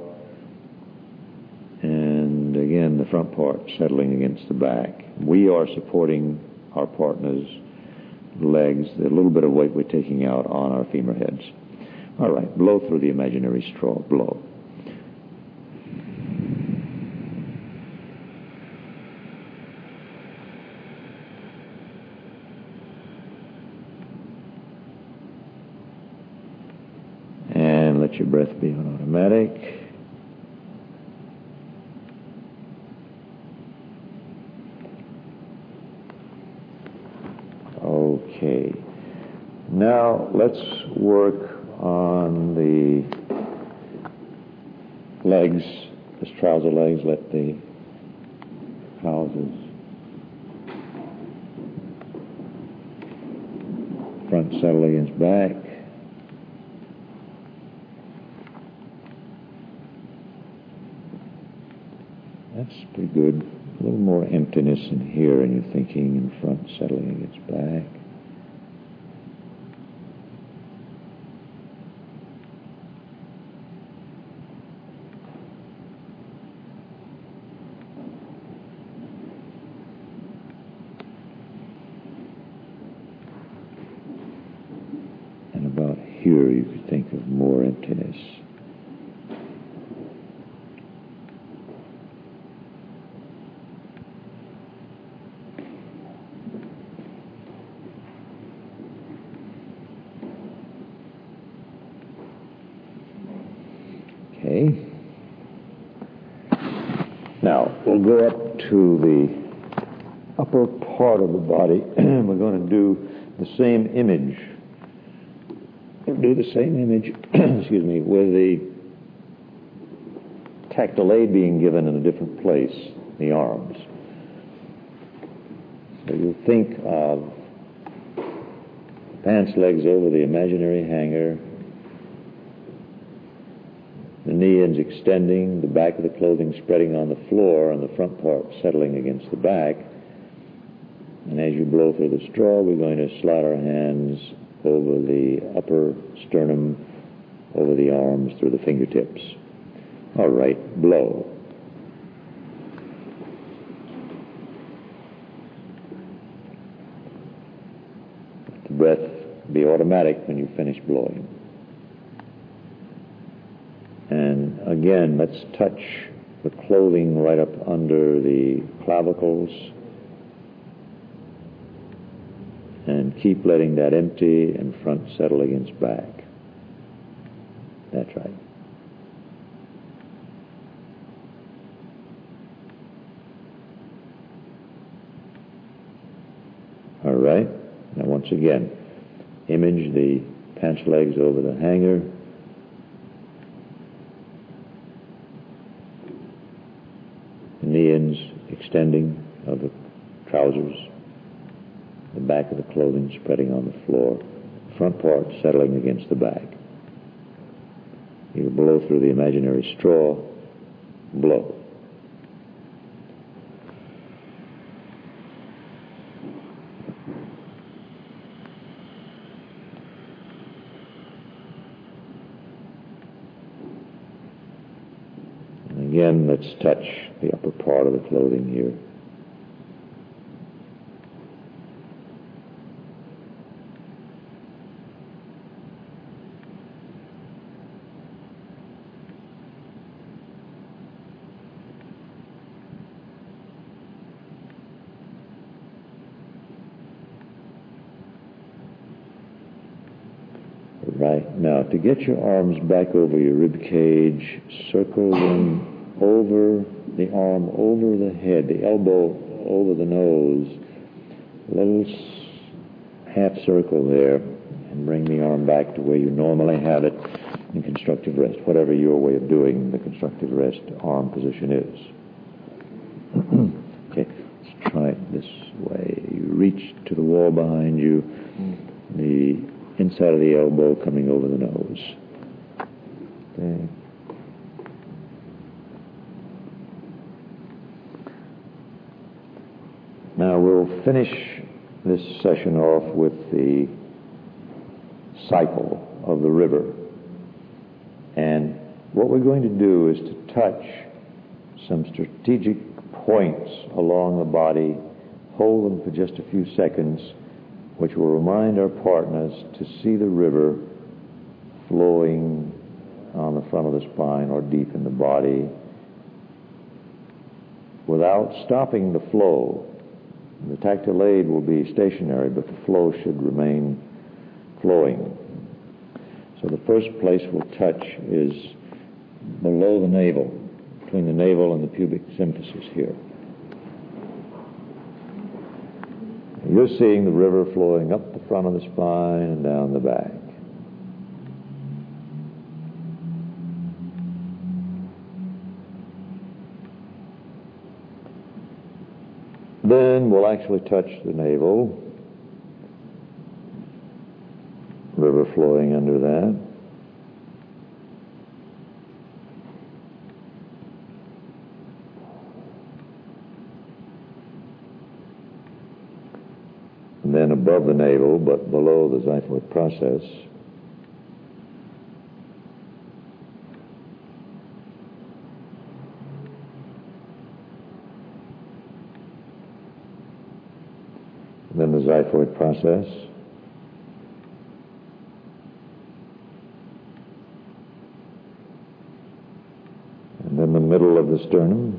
and again the front part settling against the back. We are supporting our partner's legs, the little bit of weight we're taking out on our femur heads. All right, blow through the imaginary straw. Blow. And let your breath be on automatic. Okay. Now let's work on the legs, this trouser legs. Let the trousers front settle against back. That's pretty good. A little more emptiness in here, and you're thinking, in front settling against back. And about here, you could think of more emptiness. we'll go up to the upper part of the body. We're going to do the same image. We'll do the same image, excuse me, with the tactile aid being given in a different place, the arms. So you think of pants legs over the imaginary hanger, the knee ends extending, the back of the clothing spreading on the floor, and the front part settling against the back. And as you blow through the straw, we're going to slide our hands over the upper sternum, over the arms, through the fingertips. All right, blow. Let the breath be automatic when you finish blowing. And again, let's touch the clothing right up under the clavicles and keep letting that empty and front settle against back. That's right. All right. Now once again, image the pants legs over the hanger. The knee ends extending of the trousers. The back of the clothing spreading on the floor. Front part settling against the back. You blow through the imaginary straw. Blow. And again, let's touch the upper part of the clothing here. Right. Now, to get your arms back over your rib cage, circle them over the arm, over the head, the elbow over the nose, a little half circle there, and bring the arm back to where you normally have it in constructive rest, whatever your way of doing the constructive rest arm position is. Okay, let's try it this way. You reach to the wall behind you, the inside of the elbow coming over the nose. Okay. Now we'll finish this session off with the cycle of the river. And what we're going to do is to touch some strategic points along the body, hold them for just a few seconds, which will remind our partners to see the river flowing on the front of the spine or deep in the body without stopping the flow. The tactile aid will be stationary, but the flow should remain flowing. So the first place we'll touch is below the navel, between the navel and the pubic symphysis here. You're seeing the river flowing up the front of the spine and down the back. Then we'll actually touch the navel, river flowing under that. And then above the navel, but below the xiphoid process. And then the xiphoid process. And then the middle of the sternum.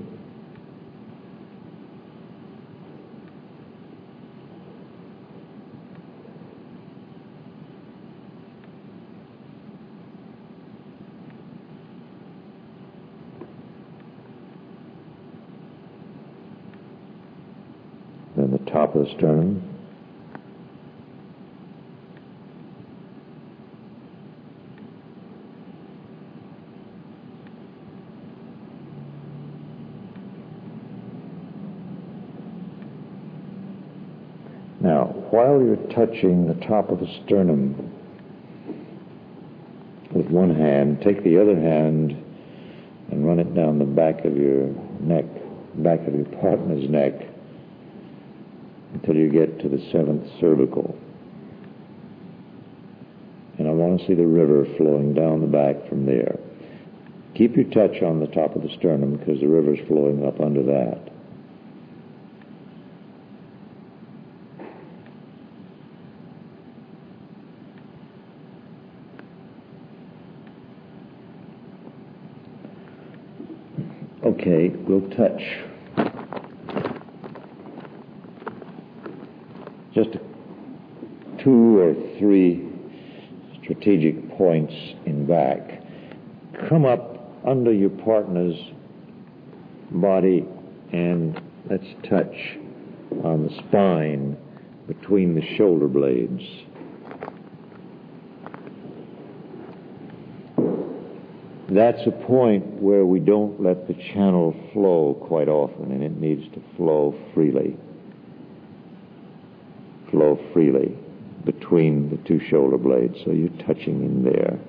top of the sternum. Now, while you're touching the top of the sternum with one hand, take the other hand and run it down the back of your neck, back of your partner's neck, until you get to the 7th cervical. And I want to see the river flowing down the back from there. Keep your touch on the top of the sternum because the river's flowing up under that. Okay, we'll touch just 2 or 3 strategic points in back. Come up under your partner's body and let's touch on the spine between the shoulder blades. That's a point where we don't let the channel flow quite often, and it needs to flow freely. Flow freely between the 2 shoulder blades, so you're touching in there.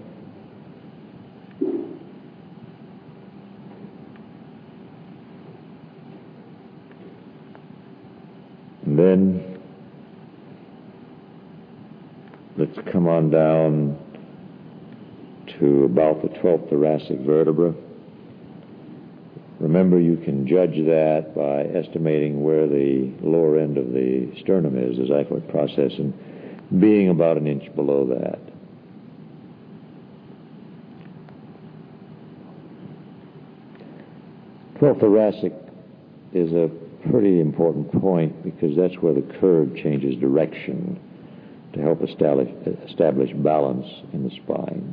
And then let's come on down to about the 12th thoracic vertebra. Remember, you can judge that by estimating where the lower end of the sternum is, the xiphoid process, and being about an inch below that. Twelfth thoracic is a pretty important point because that's where the curve changes direction to help establish balance in the spine.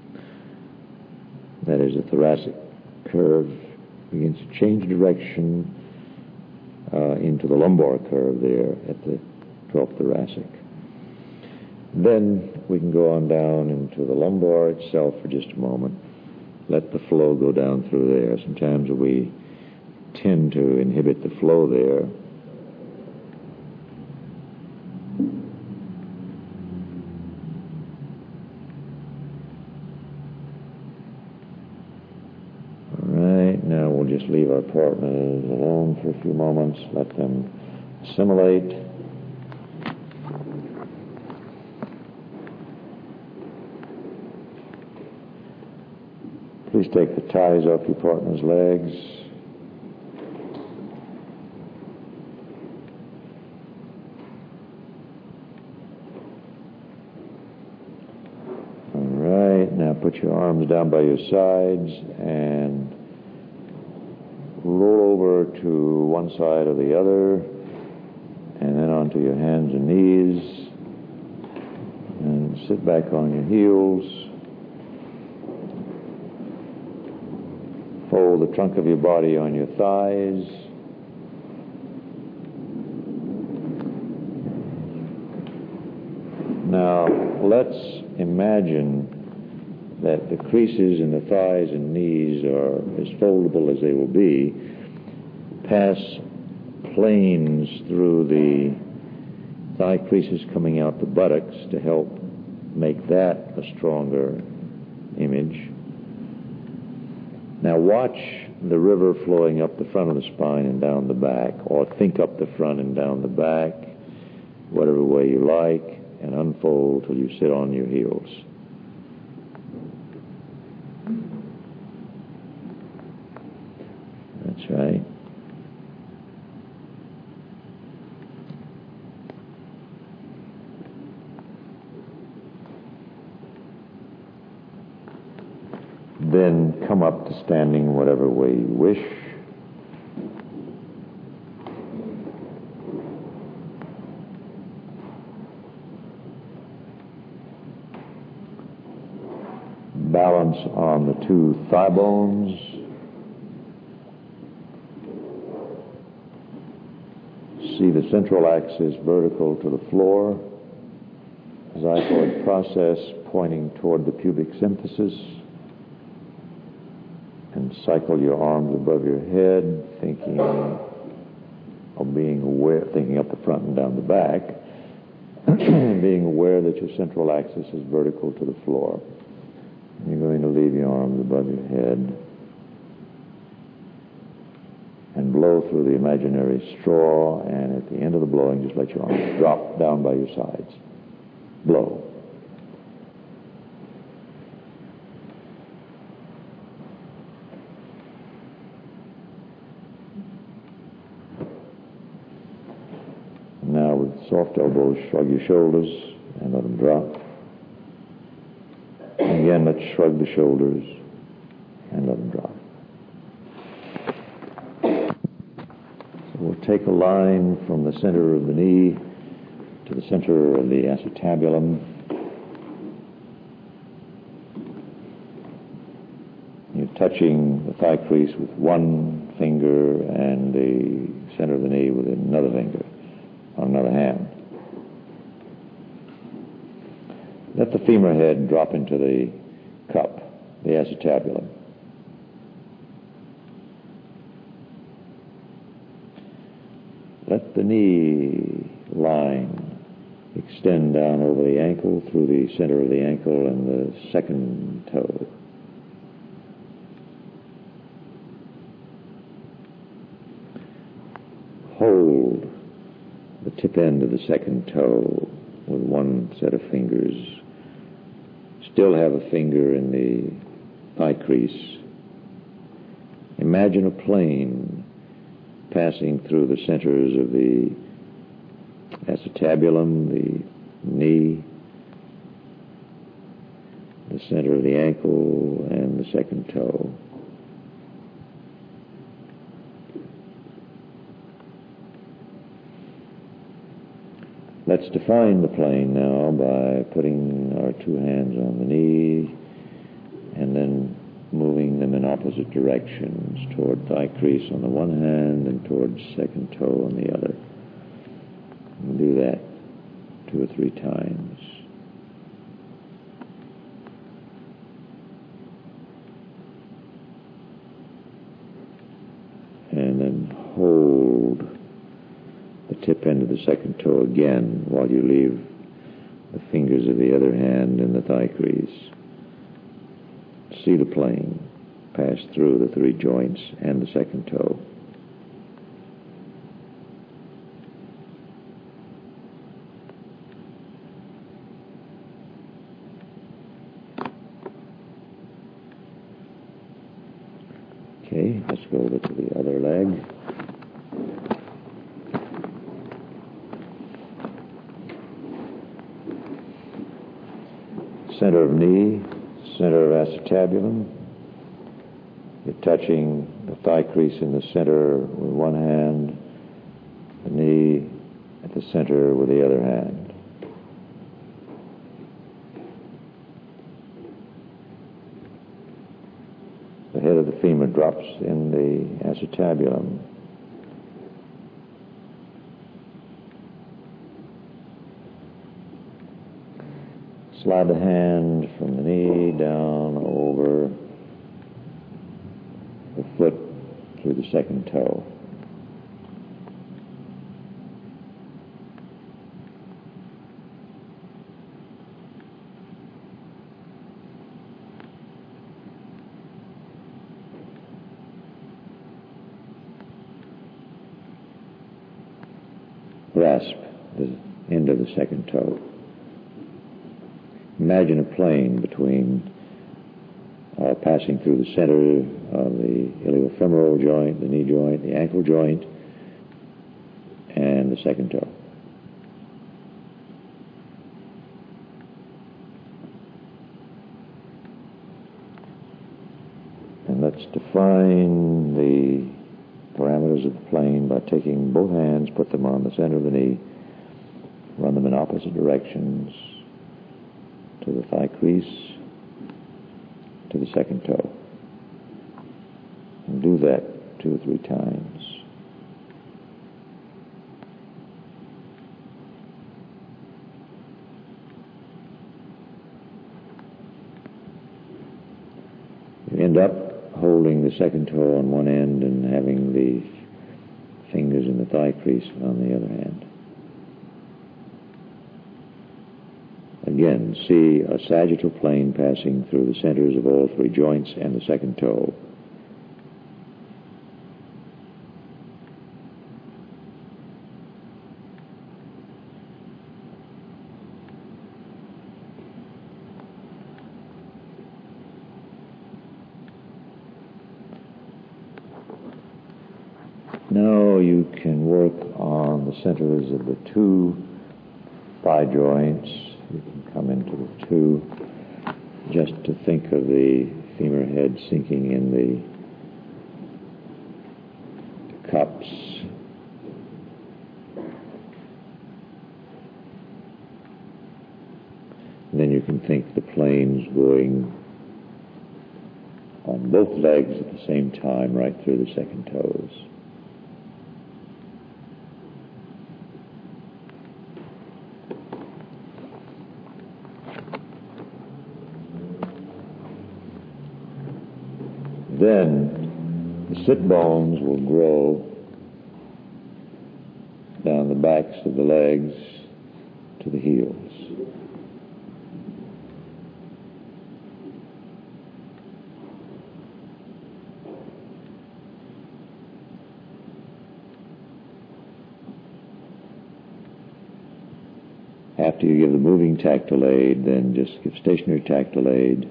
That is, the thoracic curve begins to change direction into the lumbar curve there at the 12th thoracic. Then we can go on down into the lumbar itself for just a moment. Let the flow go down through there. Sometimes we tend to inhibit the flow there. Now we'll just leave our partners alone for a few moments, let them assimilate. Please take the ties off your partner's legs. All right, now put your arms down by your sides and roll over to one side or the other, and then onto your hands and knees, and sit back on your heels. Fold the trunk of your body on your thighs. Now, let's imagine that the creases in the thighs and knees are as foldable as they will be, pass planes through the thigh creases coming out the buttocks to help make that a stronger image. Now watch the river flowing up the front of the spine and down the back, or think up the front and down the back, whatever way you like, and unfold till you sit on your heels. That's right. Then come up to standing whatever way you wish. Balance on the 2 thigh bones. see the central axis vertical to the floor, xiphoid process pointing toward the pubic symphysis, and cycle your arms above your head, thinking of being aware, thinking up the front and down the back, being aware that your central axis is vertical to the floor. You're going to leave your arms above your head and blow through the imaginary straw, and at the end of the blowing, just let your arms drop down by your sides. Blow. Now, with soft elbows, shrug your shoulders and let them drop. And again, let's shrug the shoulders and let them drop. So we'll take a line from the center of the knee to the center of the acetabulum. You're touching the thigh crease with one finger and the center of the knee with another finger on another hand. Let the femur head drop into the cup, the acetabulum. Let the knee line extend down over the ankle through the center of the ankle and the second toe. Hold the tip end of the second toe with one set of fingers. Still have a finger in the thigh crease. Imagine a plane passing through the centers of the acetabulum, the knee, the center of the ankle, and the second toe. Let's define the plane now by putting our two hands on the knee and then moving them in opposite directions toward thigh crease on the one hand and towards second toe on the other. We'll do that 2 or 3 times. And then hold the tip end of the second toe again while you leave the fingers of the other hand in the thigh crease. See the plane pass through the 3 joints and the second toe. Okay, let's go over to the other leg. Center of knee, center of acetabulum. You're touching the thigh crease in the center with one hand, the knee at the center with the other hand. The head of the femur drops in the acetabulum. Slide the hand from the knee down over the foot through the second toe. Grasp the end of the second toe. Imagine a plane between passing through the center of the iliofemoral joint, the knee joint, the ankle joint, and the second toe. And let's define the parameters of the plane by taking both hands, put them on the center of the knee, run them in opposite directions to the thigh crease, to the second toe. And do that 2 or 3 times. stand up holding the second toe on one end and having the fingers in the thigh crease on the other hand. Again, see a sagittal plane passing through the centers of all three joints and the second toe. Now you can work on the centers of the two thigh joints. You can come into the two, just to think of the femur head sinking in the cups. And then you can think the planes going on both legs at the same time, right through the second toes. Then the sit bones will grow down the backs of the legs to the heels. After you give the moving tactile aid, then just give stationary tactile aid.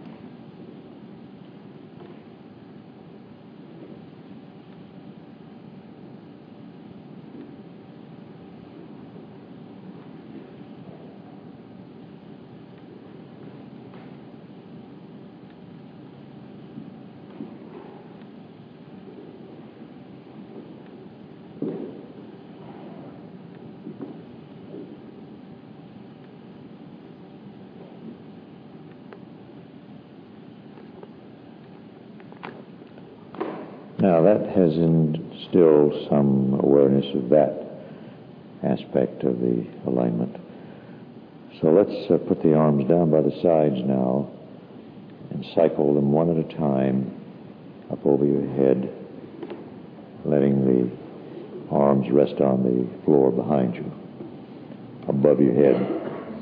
Now that has instilled some awareness of that aspect of the alignment. So let's put the arms down by the sides now and cycle them one at a time up over your head, letting the arms rest on the floor behind you, above your head.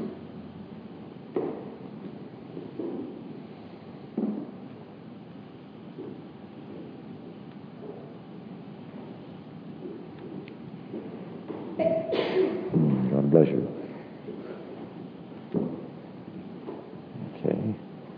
God bless you. Okay.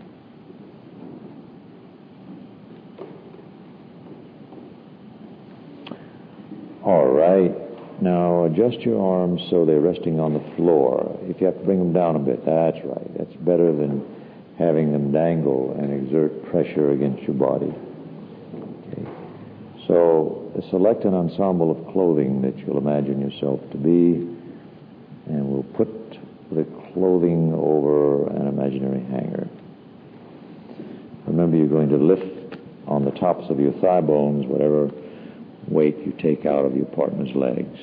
All right. Now adjust your arms so they're resting on the floor. If you have to bring them down a bit, that's right. That's better than having them dangle and exert pressure against your body. Okay. So select an ensemble of clothing that you'll imagine yourself to be, and we'll put the clothing over an imaginary hanger. Remember, you're going to lift on the tops of your thigh bones whatever weight you take out of your partner's legs.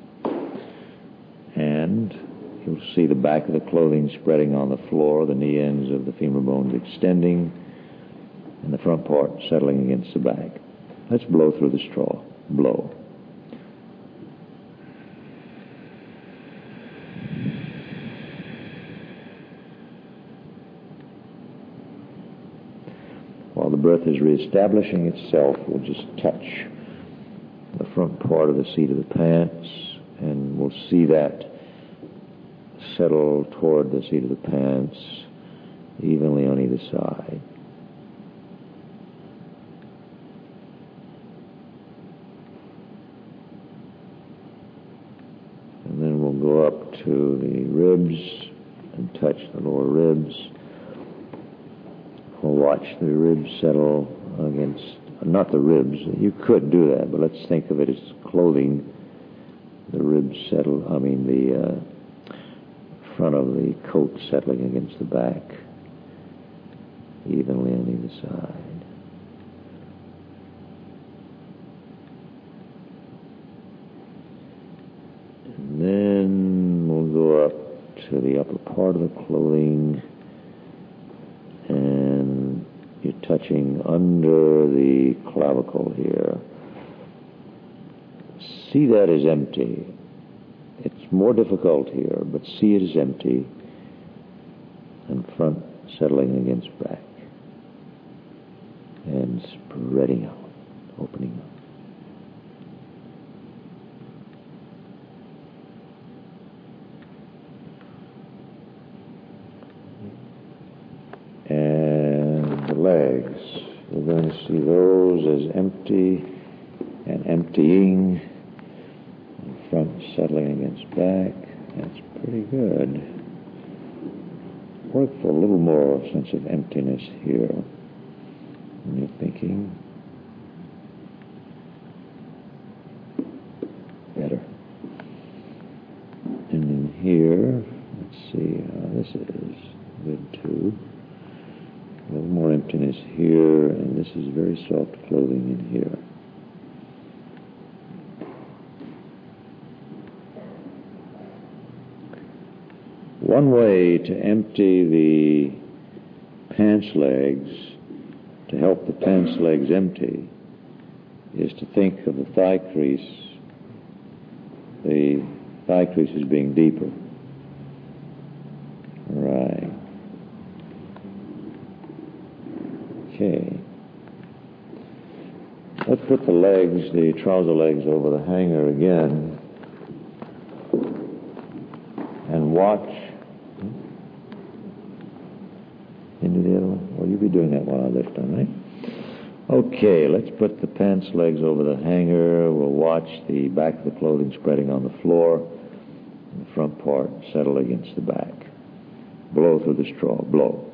And you'll see the back of the clothing spreading on the floor, the knee ends of the femur bones extending, and the front part settling against the back. Let's blow through the straw. Blow. While the breath is reestablishing itself, we'll just touch the front part of the seat of the pants, and we'll see that settle toward the seat of the pants evenly on either side. And then we'll go up to the ribs and touch the lower ribs. We'll watch the ribs settle against, not the ribs, you could do that, but let's think of it as clothing. The ribs settle, the front of the coat settling against the back, evenly on either side. And then we'll go up to the upper part of the clothing and you're touching under the clavicle here. See that as empty. It's more difficult here, but see it as empty. And front settling against back. And spreading out, opening up. And the legs, we're going to see those as empty and emptying, and front settling against back. That's pretty good. Work for a little more sense of emptiness here when you're thinking. Better. And in here, let's see how this is. Good too. A little more emptiness here, and this is very soft clothing in here. One way to empty the pants legs, to help the pants legs empty, is to think of the thigh crease as being deeper. Right. Okay. Let's put the legs, the trouser legs, over the hanger again and watch. Into the other one? Well, you'll be doing that while I lift on, right? Okay, let's put the pants legs over the hanger. We'll watch the back of the clothing spreading on the floor, and the front part settle against the back. Blow through the straw. Blow.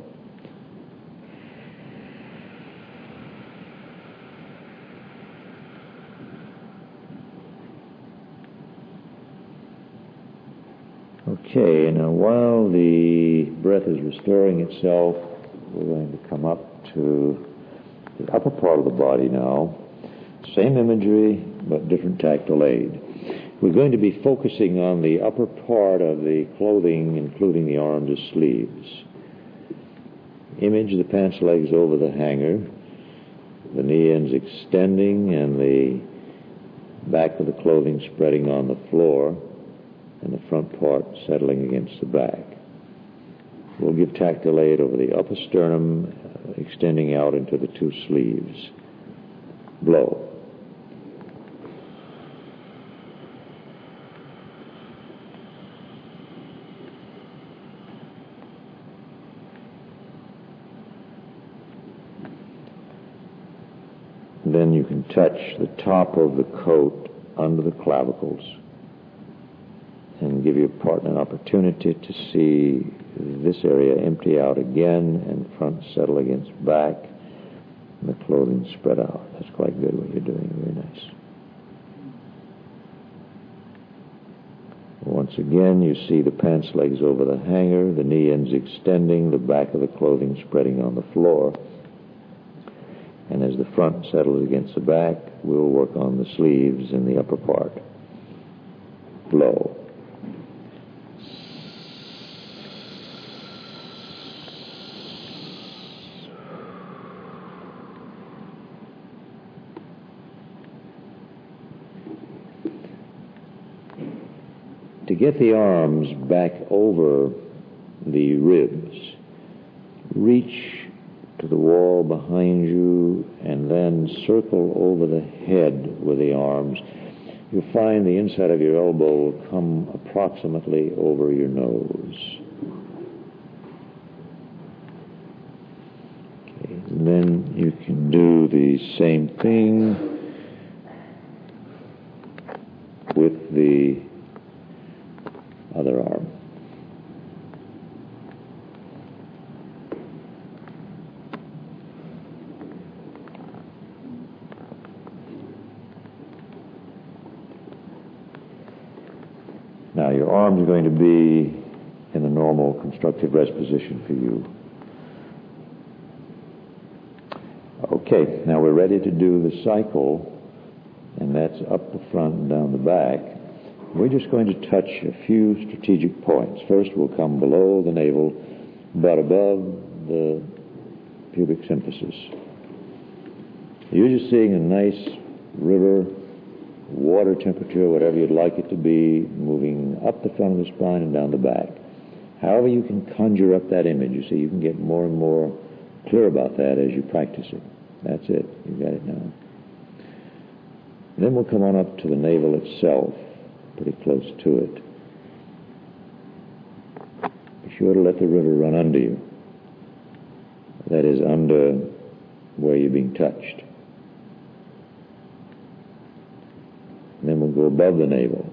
Okay, now while the breath is restoring itself, we're going to come up to the upper part of the body now. Same imagery, but different tactile aid. We're going to be focusing on the upper part of the clothing, including the arms and sleeves. Image the pants legs over the hanger, the knee ends extending and the back of the clothing spreading on the floor, and the front part settling against the back. We'll give tactile aid over the upper sternum, extending out into the two sleeves. Blow. Then you can touch the top of the coat under the clavicles and give your partner an opportunity to see this area empty out again and front settle against back and the clothing spread out. That's quite good what you're doing. Very nice. Once again, you see the pants legs over the hanger, the knee ends extending, the back of the clothing spreading on the floor. And as the front settles against the back, we'll work on the sleeves in the upper part. Blow. To get the arms back over the ribs, reach to the wall behind you and then circle over the head with the arms. You'll find the inside of your elbow will come approximately over your nose. Okay, and then you can do the same thing with the other arm. Now your arms are going to be in a normal constructive rest position for you. Okay, now we're ready to do the cycle, and that's up the front and down the back. We're just going to touch a few strategic points. First, we'll come below the navel, but above the pubic symphysis. You're just seeing a nice river, water temperature, whatever you'd like it to be, moving up the front of the spine and down the back. However you can conjure up that image, you see, you can get more and more clear about that as you practice it. That's it. You've got it now. Then we'll come on up to the navel itself, pretty close to it. Be sure to let the river run under you. That is, under where you're being touched. And then we'll go above the navel.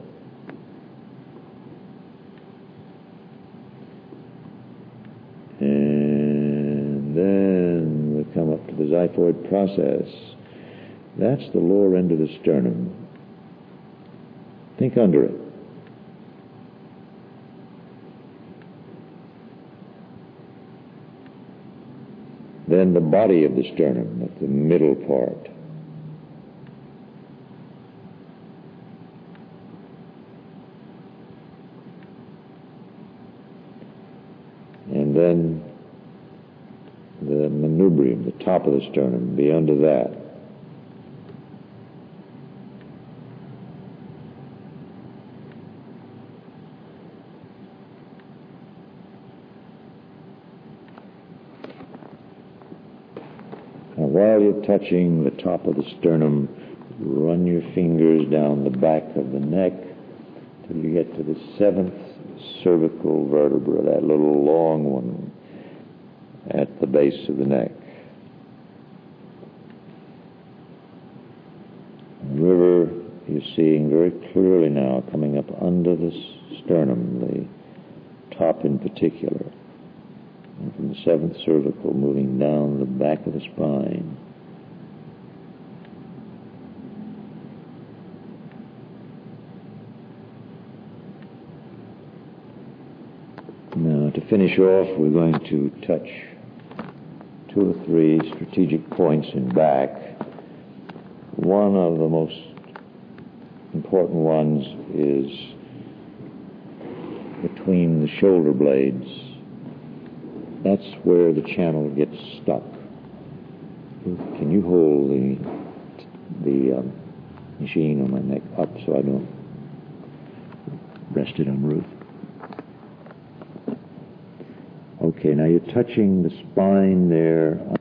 And then we'll come up to the xiphoid process. That's the lower end of the sternum. Think under it. Then the body of the sternum, that's the middle part. And then the manubrium, the top of the sternum, be under that. Now, while you're touching the top of the sternum, run your fingers down the back of the neck till you get to the 7th cervical vertebra, that little long one at the base of the neck. The river you're seeing very clearly now coming up under the sternum, the top in particular. And from the 7th cervical moving down the back of the spine. Now, to finish off, we're going to touch 2 or 3 strategic points in back. One of the most important ones is between the shoulder blades. That's where the channel gets stuck. Can you hold the machine on my neck up so I don't rest it on Ruth? Okay, now you're touching the spine there